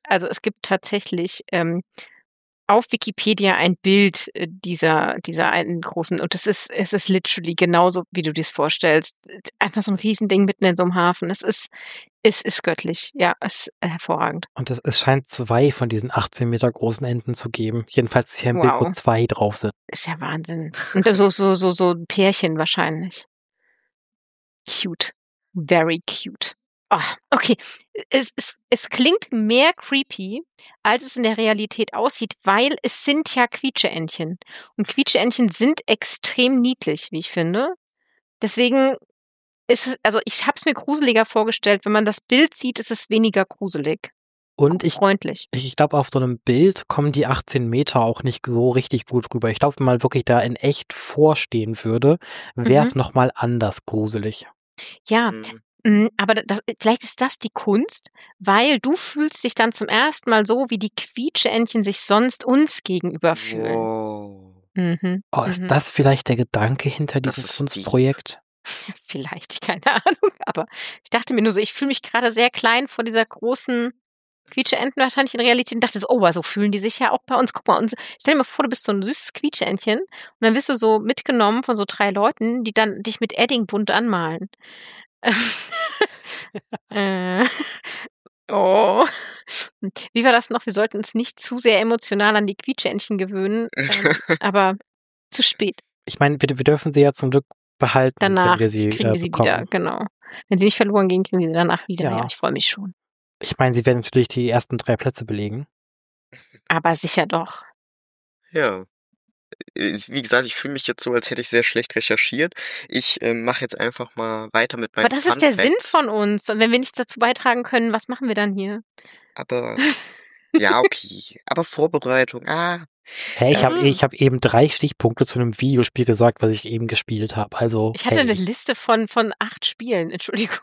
auf Wikipedia ein Bild dieser einen großen, und es ist literally genauso, wie du dir es vorstellst. Einfach so ein Riesending mitten in so einem Hafen. Es ist göttlich. Ja, es ist hervorragend. Und es scheint 2 von diesen 18 Meter großen Enten zu geben. Jedenfalls hier im Bild, wo Wow. 2 drauf sind. Ist ja Wahnsinn. Und so ein Pärchen wahrscheinlich. Cute. Very cute. Oh, okay. Es klingt mehr creepy, als es in der Realität aussieht, weil es sind ja Quietscheentchen. Und Quietscheentchen sind extrem niedlich, wie ich finde. Deswegen ist es, also ich habe es mir gruseliger vorgestellt. Wenn man das Bild sieht, ist es weniger gruselig. Und freundlich. Ich glaube, auf so einem Bild kommen die 18 Meter auch nicht so richtig gut rüber. Ich glaube, wenn man wirklich da in echt vorstehen würde, wäre es nochmal anders gruselig. Ja, aber vielleicht ist das die Kunst, weil du fühlst dich dann zum ersten Mal so, wie die Quietscheentchen sich sonst uns gegenüber fühlen. Wow. Oh, ist das vielleicht der Gedanke hinter diesem Kunstprojekt? Vielleicht, keine Ahnung. Aber ich dachte mir nur so, ich fühle mich gerade sehr klein vor dieser großen Quietscheenten wahrscheinlich in Realität und dachte so, oh, so fühlen die sich ja auch bei uns. Guck mal, stell dir mal vor, du bist so ein süßes Quietscheentchen und dann wirst du so mitgenommen von so 3 Leuten, die dann dich mit Edding bunt anmalen. Oh. Wie war das noch? Wir sollten uns nicht zu sehr emotional an die Quietscheentchen gewöhnen, aber zu spät. Ich meine, wir dürfen sie ja zum Glück behalten, danach wenn wir sie kriegen wir sie bekommen. wieder, genau. Wenn sie nicht verloren gehen, kriegen wir sie danach wieder. Ja, ich freue mich schon. Ich meine, sie werden natürlich die ersten 3 Plätze belegen. Aber sicher doch. Ja. Wie gesagt, ich fühle mich jetzt so, als hätte ich sehr schlecht recherchiert. Ich mache jetzt einfach mal weiter mit meinen Aber das ist der Sinn von uns. Und wenn wir nichts dazu beitragen können, was machen wir dann hier? Aber, ja, okay. Aber Vorbereitung, Hey, ich hab eben 3 Stichpunkte zu einem Videospiel gesagt, was ich eben gespielt habe. Also, ich hatte eine Liste von 8 Spielen, Entschuldigung.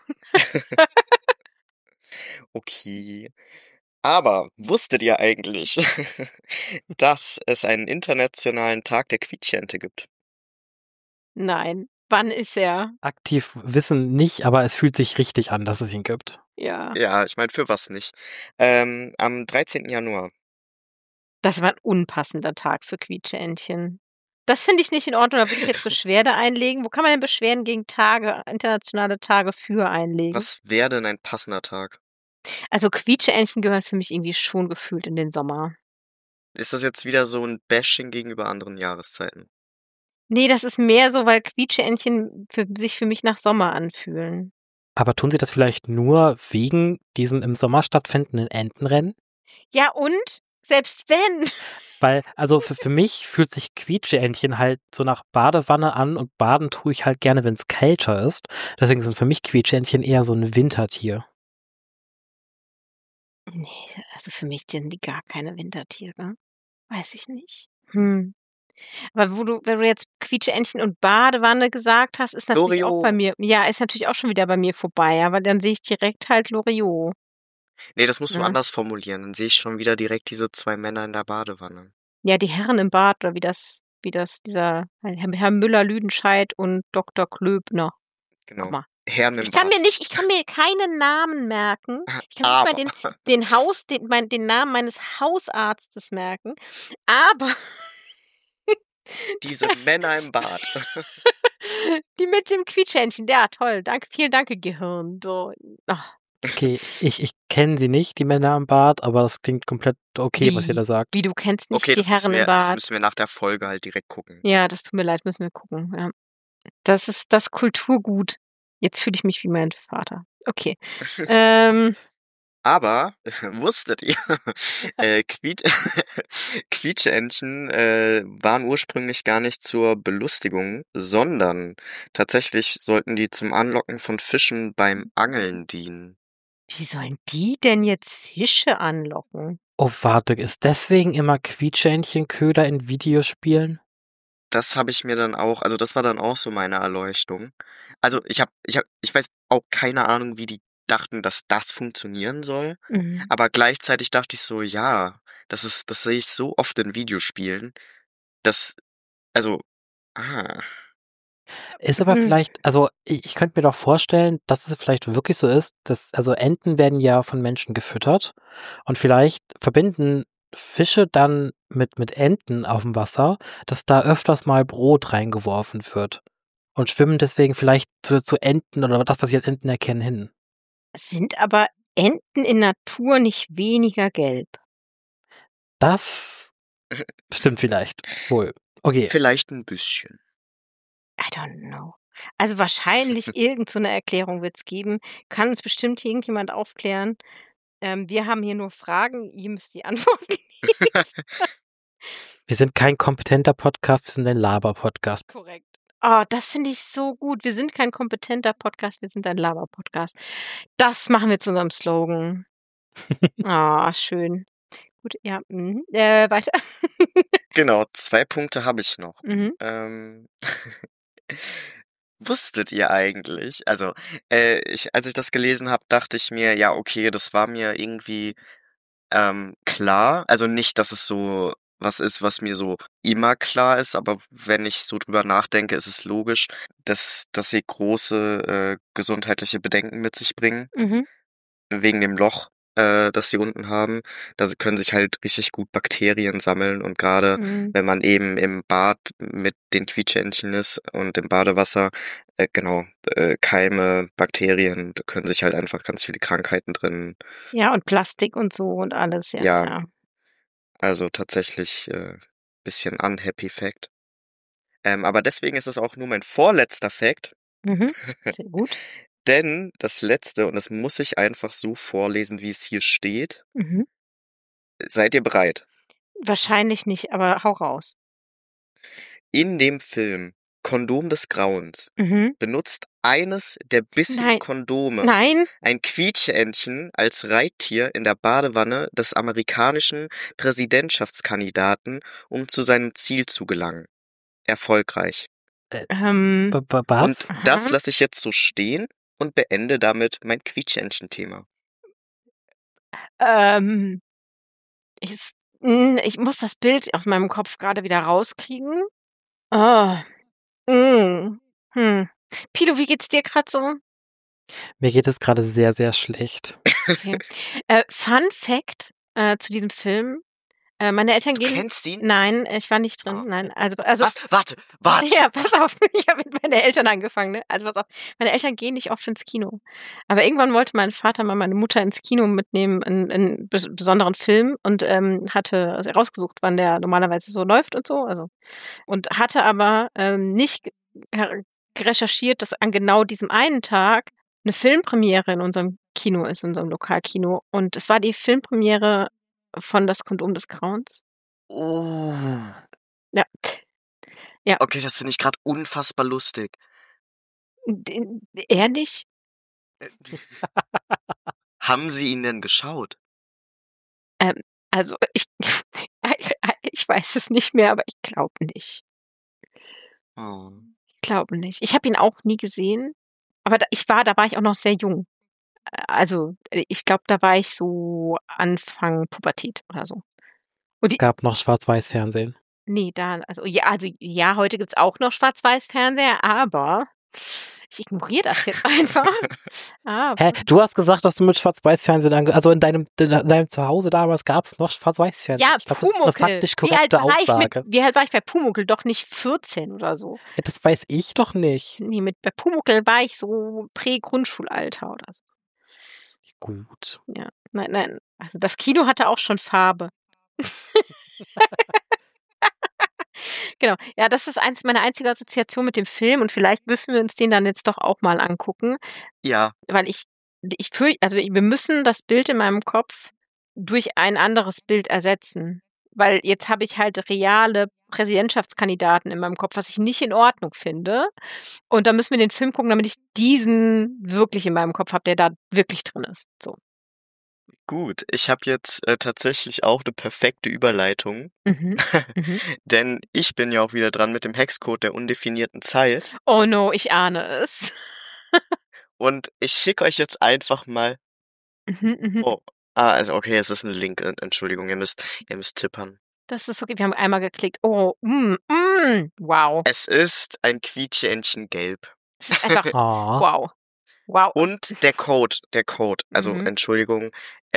Okay. Aber wusstet ihr eigentlich, dass es einen internationalen Tag der Quietscheente gibt? Nein. Wann ist er? Aktiv wissen nicht, aber es fühlt sich richtig an, dass es ihn gibt. Ja. Ja, ich meine, für was nicht? Am 13. Januar. Das war ein unpassender Tag für Quietscheentchen. Das finde ich nicht in Ordnung. Da würde ich jetzt Beschwerde einlegen. Wo kann man denn Beschwerden gegen internationale Tage für einlegen? Was wäre denn ein passender Tag? Also Quietscheentchen gehören für mich irgendwie schon gefühlt in den Sommer. Ist das jetzt wieder so ein Bashing gegenüber anderen Jahreszeiten? Nee, das ist mehr so, weil Quietscheentchen sich für mich nach Sommer anfühlen. Aber tun sie das vielleicht nur wegen diesen im Sommer stattfindenden Entenrennen? Ja und? Selbst wenn. Weil, also für mich fühlt sich Quietscheentchen halt so nach Badewanne an und baden tue ich halt gerne, wenn es kälter ist. Deswegen sind für mich Quietscheentchen eher so ein Wintertier. Nee, also für mich sind die gar keine Wintertiere. Weiß ich nicht. Aber wenn du jetzt Quietscheentchen und Badewanne gesagt hast, ist natürlich auch bei mir, ja, ist natürlich auch schon wieder bei mir vorbei, aber dann sehe ich direkt halt Loriot. Nee, das musst du anders formulieren. Dann sehe ich schon wieder direkt diese 2 Männer in der Badewanne. Ja, die Herren im Bad oder dieser Herr Müller-Lüdenscheid und Dr. Klöbner. Genau. Herren im Ich kann mir keinen Namen merken. Ich kann nicht mal den Namen meines Hausarztes merken. Aber diese Männer im Bad. Die mit dem Quietschhändchen. Ja, toll. Danke, vielen Dank, Gehirn. So. Okay, ich kenne sie nicht, die Männer im Bad, aber das klingt komplett okay, was ihr da sagt. Wie, du kennst nicht die Herren im Bad? Das müssen wir nach der Folge halt direkt gucken. Ja, das tut mir leid, müssen wir gucken. Ja. Das ist das Kulturgut. Jetzt fühle ich mich wie mein Vater. Okay. Aber wusstet ihr, Quietscheentchen waren ursprünglich gar nicht zur Belustigung, sondern tatsächlich sollten die zum Anlocken von Fischen beim Angeln dienen. Wie sollen die denn jetzt Fische anlocken? Oh, warte, ist deswegen immer Quietscheentchenköder in Videospielen? Das habe ich mir dann auch, also das war dann auch so meine Erleuchtung. Also ich weiß auch keine Ahnung, wie die dachten, dass das funktionieren soll. Aber gleichzeitig dachte ich so, ja, das sehe ich so oft in Videospielen, dass, also, Ist aber vielleicht, also ich könnte mir doch vorstellen, dass es vielleicht wirklich so ist, dass, also Enten werden ja von Menschen gefüttert und vielleicht verbinden Fische dann mit Enten auf dem Wasser, dass da öfters mal Brot reingeworfen wird und schwimmen deswegen vielleicht zu Enten oder das, was sie als Enten erkennen, hin. Sind aber Enten in Natur nicht weniger gelb? Das stimmt vielleicht. Wohl. Okay. vielleicht ein bisschen. I don't know. Also wahrscheinlich irgend so 'ne Erklärung wird's geben. Kann uns bestimmt irgendjemand aufklären. Wir haben hier nur Fragen, ihr müsst die Antworten liefern. Wir sind kein kompetenter Podcast, wir sind ein Laber-Podcast. Korrekt. Oh, das finde ich so gut. Wir sind kein kompetenter Podcast, wir sind ein Laber-Podcast. Das machen wir zu unserem Slogan. Ah, schön. Gut, ja, weiter. Genau, 2 Punkte habe ich noch. Wusstet ihr eigentlich, also, als ich das gelesen habe, dachte ich mir, ja, okay, das war mir irgendwie, klar. Also nicht, dass es so was ist, was mir so immer klar ist, aber wenn ich so drüber nachdenke, ist es logisch, dass sie große, gesundheitliche Bedenken mit sich bringen, wegen dem Loch, das sie unten haben. Da können sich halt richtig gut Bakterien sammeln und gerade wenn man eben im Bad mit den Quietscheentchen ist und im Badewasser, Keime, Bakterien, da können sich halt einfach ganz viele Krankheiten drin. Ja, und Plastik und so und alles, ja. Ja. Also tatsächlich, bisschen unhappy Fact. Aber deswegen ist es auch nur mein vorletzter Fact. Sehr gut. Denn das letzte, und das muss ich einfach so vorlesen, wie es hier steht. Seid ihr bereit? Wahrscheinlich nicht, aber hau raus. In dem Film Kondom des Grauens benutzt eines der bissigen Kondome ein Quietscheentchen als Reittier in der Badewanne des amerikanischen Präsidentschaftskandidaten, um zu seinem Ziel zu gelangen. Erfolgreich. Was? Und das lasse ich jetzt so stehen und beende damit mein Quietscheentchen-Thema. Ich muss das Bild aus meinem Kopf gerade wieder rauskriegen. Pilo, wie geht's dir gerade so? Mir geht es gerade sehr, sehr schlecht. Okay. Fun Fact zu diesem Film. Meine Eltern gehen. Du kennst ihn? Nein, ich war nicht drin. Oh. Nein, also. Was? Warte! Ja, pass auf, ich habe mit meinen Eltern angefangen, ne? Also pass auf, meine Eltern gehen nicht oft ins Kino. Aber irgendwann wollte mein Vater mal meine Mutter ins Kino mitnehmen, in 'n besonderen Film und hatte rausgesucht, wann der normalerweise so läuft und so. Also und hatte aber nicht recherchiert, dass an genau diesem einen Tag eine Filmpremiere in unserem Kino ist, in unserem Lokalkino. Und es war die Filmpremiere von Das Kondom des Grauens. Oh. Ja. Ja. Okay, das finde ich gerade unfassbar lustig. Ehrlich? Haben Sie ihn denn geschaut? Also ich weiß es nicht mehr, aber ich glaube nicht. Oh. Ich glaube nicht. Ich habe ihn auch nie gesehen, aber da war ich auch noch sehr jung. Also, ich glaube, da war ich so Anfang Pubertät oder so. Und Es gab noch Schwarz-Weiß-Fernsehen. Nee, ja, heute gibt's auch noch Schwarz-Weiß-Fernseher, aber ich ignoriere das jetzt einfach. Hä? Du hast gesagt, dass du mit Schwarz-Weiß-Fernsehen also in deinem Zuhause damals gab es noch Schwarz-Weiß-Fernsehen. Ja, ich glaube, das ist eine faktisch korrekte Aussage. Wie alt war ich bei Pumuckl? Doch nicht 14 oder so. Ja, das weiß ich doch nicht. Nee, bei Pumuckl war ich so Prä-Grundschulalter oder so. Gut. Ja, nein. Also das Kino hatte auch schon Farbe. Genau. Ja, das ist meine einzige Assoziation mit dem Film und vielleicht müssen wir uns den dann jetzt doch auch mal angucken. Ja. Weil wir müssen das Bild in meinem Kopf durch ein anderes Bild ersetzen. weil jetzt habe ich halt reale Präsidentschaftskandidaten in meinem Kopf, was ich nicht in Ordnung finde. Und da müssen wir den Film gucken, damit ich diesen wirklich in meinem Kopf habe, der da wirklich drin ist. So. Gut, ich habe jetzt tatsächlich auch eine perfekte Überleitung, denn ich bin ja auch wieder dran mit dem Hexcode der undefinierten Zeit. Oh no, ich ahne es. Und ich schicke euch jetzt einfach mal. Also okay, es ist ein Link. Entschuldigung, ihr müsst tippern. Das ist okay, wir haben einmal geklickt. Oh, wow. Es ist ein Quietscheentchen gelb. Es ist einfach wow. Wow. Und der Code, also Entschuldigung,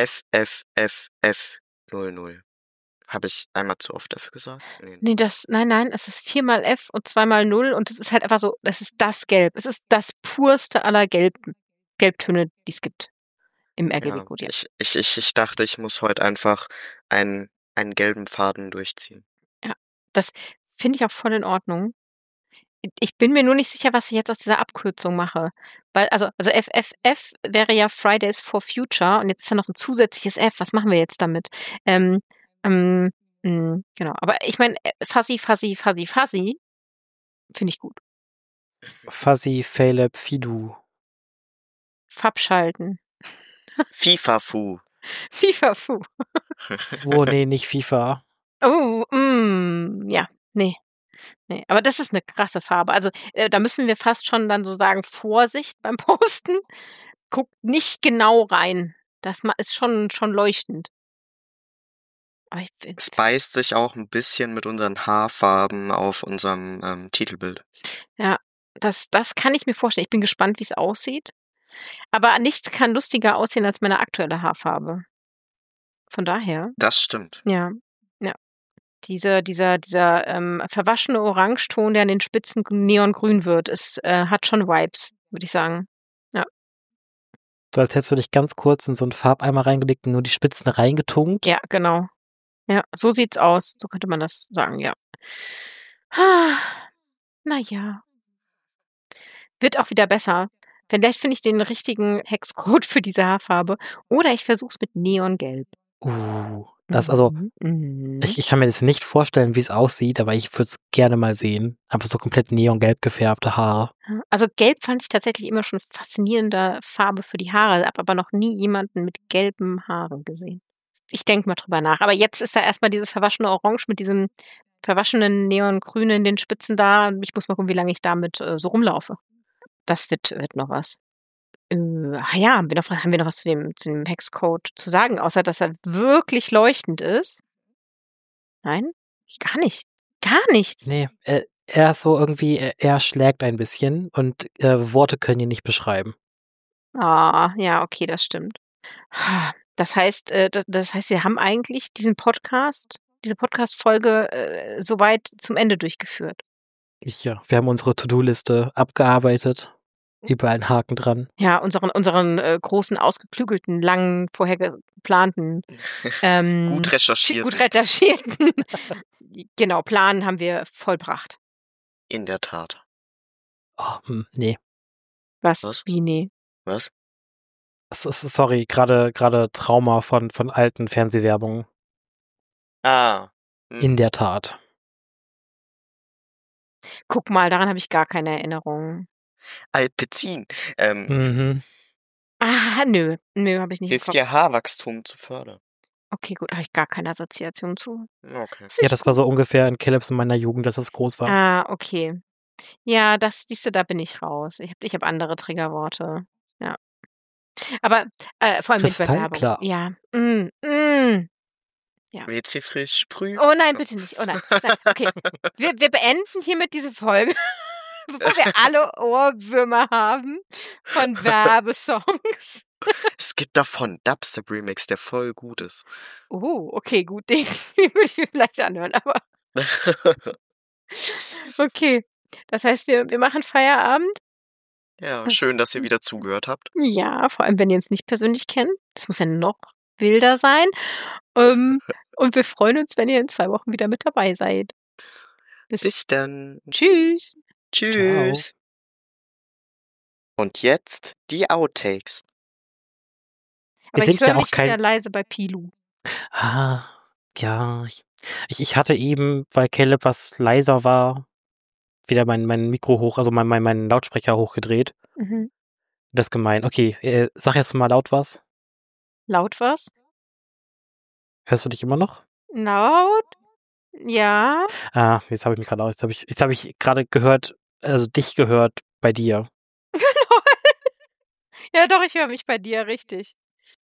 FFFF00. Habe ich einmal zu oft dafür gesagt? Nee, nein, es ist 4-mal F und 2-mal 0 und es ist halt einfach so, das ist das Gelb. Es ist das purste aller Gelbtöne, die es gibt im RGB-Code. Ja, ich dachte, ich muss heute einfach einen gelben Faden durchziehen. Ja, das finde ich auch voll in Ordnung. Ich bin mir nur nicht sicher, was ich jetzt aus dieser Abkürzung mache. Weil, also FFF wäre ja Fridays for Future und jetzt ist da noch ein zusätzliches F. Was machen wir jetzt damit? Genau. Aber ich meine, Fuzzy finde ich gut. Fuzzy, Failab, Fidu. Fabschalten. FIFA-Fu. FIFA-Fu. Oh, nee, nicht FIFA. Oh, ja, nee. Aber das ist eine krasse Farbe. Also, da müssen wir fast schon dann so sagen, Vorsicht beim Posten. Guckt nicht genau rein. Das ist schon leuchtend. Aber es beißt sich auch ein bisschen mit unseren Haarfarben auf unserem Titelbild. Ja, das kann ich mir vorstellen. Ich bin gespannt, wie es aussieht. Aber nichts kann lustiger aussehen als meine aktuelle Haarfarbe. Von daher. Das stimmt. Ja. Dieser verwaschene Orangeton, der an den Spitzen neongrün wird, hat schon Vibes, würde ich sagen. Ja. So als hättest du dich ganz kurz in so einen Farbeimer reingelegt und nur die Spitzen reingetunkt. Ja, genau. Ja, so sieht's aus. So könnte man das sagen, ja. Naja. Wird auch wieder besser. Vielleicht finde ich den richtigen Hexcode für diese Haarfarbe. Oder ich versuch's mit Neongelb. Ich kann mir das nicht vorstellen, wie es aussieht, aber ich würde es gerne mal sehen. Einfach so komplett neongelb gefärbte Haare. Also gelb fand ich tatsächlich immer schon faszinierende Farbe für die Haare, habe aber noch nie jemanden mit gelben Haaren gesehen. Ich denke mal drüber nach. Aber jetzt ist da erstmal dieses verwaschene Orange mit diesem verwaschenen Neongrün in den Spitzen da. Ich muss mal gucken, wie lange ich damit so rumlaufe. Das wird noch was. Ja, haben wir noch was zu dem Hexcode zu sagen, außer dass er wirklich leuchtend ist? Nein? Gar nicht. Gar nichts. Nee, er ist so irgendwie, er schlägt ein bisschen und Worte können ihn nicht beschreiben. Ja, okay, das stimmt. Das heißt, wir haben eigentlich diese Podcast-Folge soweit zum Ende durchgeführt. Ja, wir haben unsere To-Do-Liste abgearbeitet. Überall einen Haken dran. Ja, unseren großen, ausgeklügelten, langen, vorher geplanten gut recherchierten genau, Plan haben wir vollbracht. In der Tat. Oh, nee. Was? Wie, nee? Was? Sorry, gerade Trauma von alten Fernsehwerbungen. In der Tat. Guck mal, daran habe ich gar keine Erinnerung. Alpecin. Nö, habe ich nicht. Hilft dir Haarwachstum zu fördern. Okay, gut, habe ich gar keine Assoziation zu. Okay. Ja, das war so ungefähr in Caleb's in meiner Jugend, dass es groß war. Okay. Ja, siehst du, da bin ich raus. Ich hab andere Triggerworte. Ja. Aber vor allem mit Werbung. Ja. Ja. WC frisch sprühen. Oh nein, bitte nicht. Oh nein. Okay. Wir beenden hiermit diese Folge, bevor wir alle Ohrwürmer haben von Werbesongs. Es gibt davon Dubstep Remix, der voll gut ist. Okay, gut. Den würde ich mir vielleicht anhören, aber. Okay. Das heißt, wir machen Feierabend. Ja, schön, dass ihr wieder zugehört habt. Ja, vor allem, wenn ihr uns nicht persönlich kennt. Das muss ja noch wilder sein. Und wir freuen uns, wenn ihr in 2 Wochen wieder mit dabei seid. Bis dann. Tschüss. Tschüss. Ciao. Und jetzt die Outtakes. Aber ich höre mich wieder leise bei Pilu. Ja, ich hatte eben, weil Caleb was leiser war, wieder mein Mikro hoch, also mein Lautsprecher hochgedreht. Mhm. Das ist gemein. Okay, sag jetzt mal laut was. Laut was? Hörst du dich immer noch? Laut? Ja. Jetzt habe ich mich gerade aus. Jetzt habe ich gerade gehört, also dich gehört bei dir. Ja, doch, ich höre mich bei dir, richtig.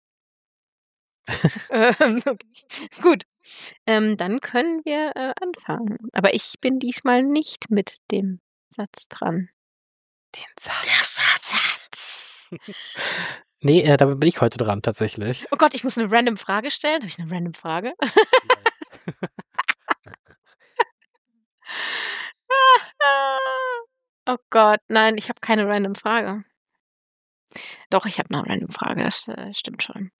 Okay. Gut. Dann können wir anfangen. Aber ich bin diesmal nicht mit dem Satz dran. Den Satz. Der Satz. Nee, damit bin ich heute dran, tatsächlich. Oh Gott, ich muss eine random Frage stellen. Habe ich eine random Frage? Oh Gott, nein, ich habe keine random Frage. Doch, ich habe eine random Frage, das stimmt schon.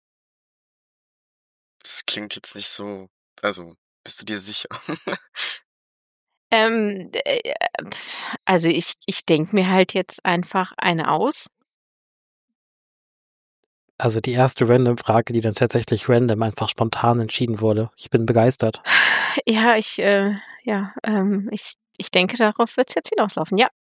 Das klingt jetzt nicht so. Also, bist du dir sicher? Also ich denke mir halt jetzt einfach eine aus. Also die erste Random-Frage, die dann tatsächlich random einfach spontan entschieden wurde. Ich bin begeistert. Ja, ich denke, darauf wird es jetzt hinauslaufen. Ja.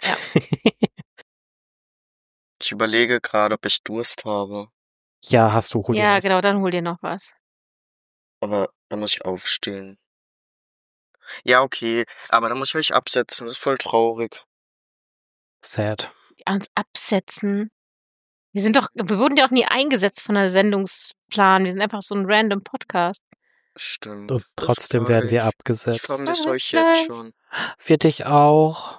Ich überlege gerade, ob ich Durst habe. Ja, hast du, hol dir Ja, was. genau, dann hol dir noch was. Aber dann muss ich aufstehen. Ja, okay. Aber dann muss ich euch absetzen. Das ist voll traurig. Sad. Uns absetzen. Wir wurden ja auch nie eingesetzt von der Sendungsplan. Wir sind einfach so ein random Podcast. Stimmt. Und trotzdem werden wir Ich abgesetzt. vermisse euch jetzt schon. Wir dich auch.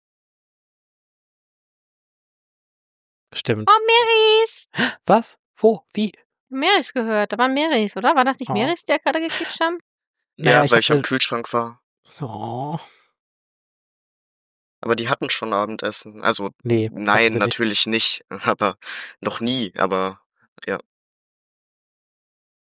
Stimmt. Oh, Meris! Was? Wo? Wie? Meris gehört. Da waren Meris, oder? War das nicht Meris, die ja gerade gequitscht haben? Naja, Ja, weil ich am Kühlschrank war. Oh. Aber die hatten schon Abendessen. Also, Nee, nein, natürlich nicht. Aber noch nie. Aber ja.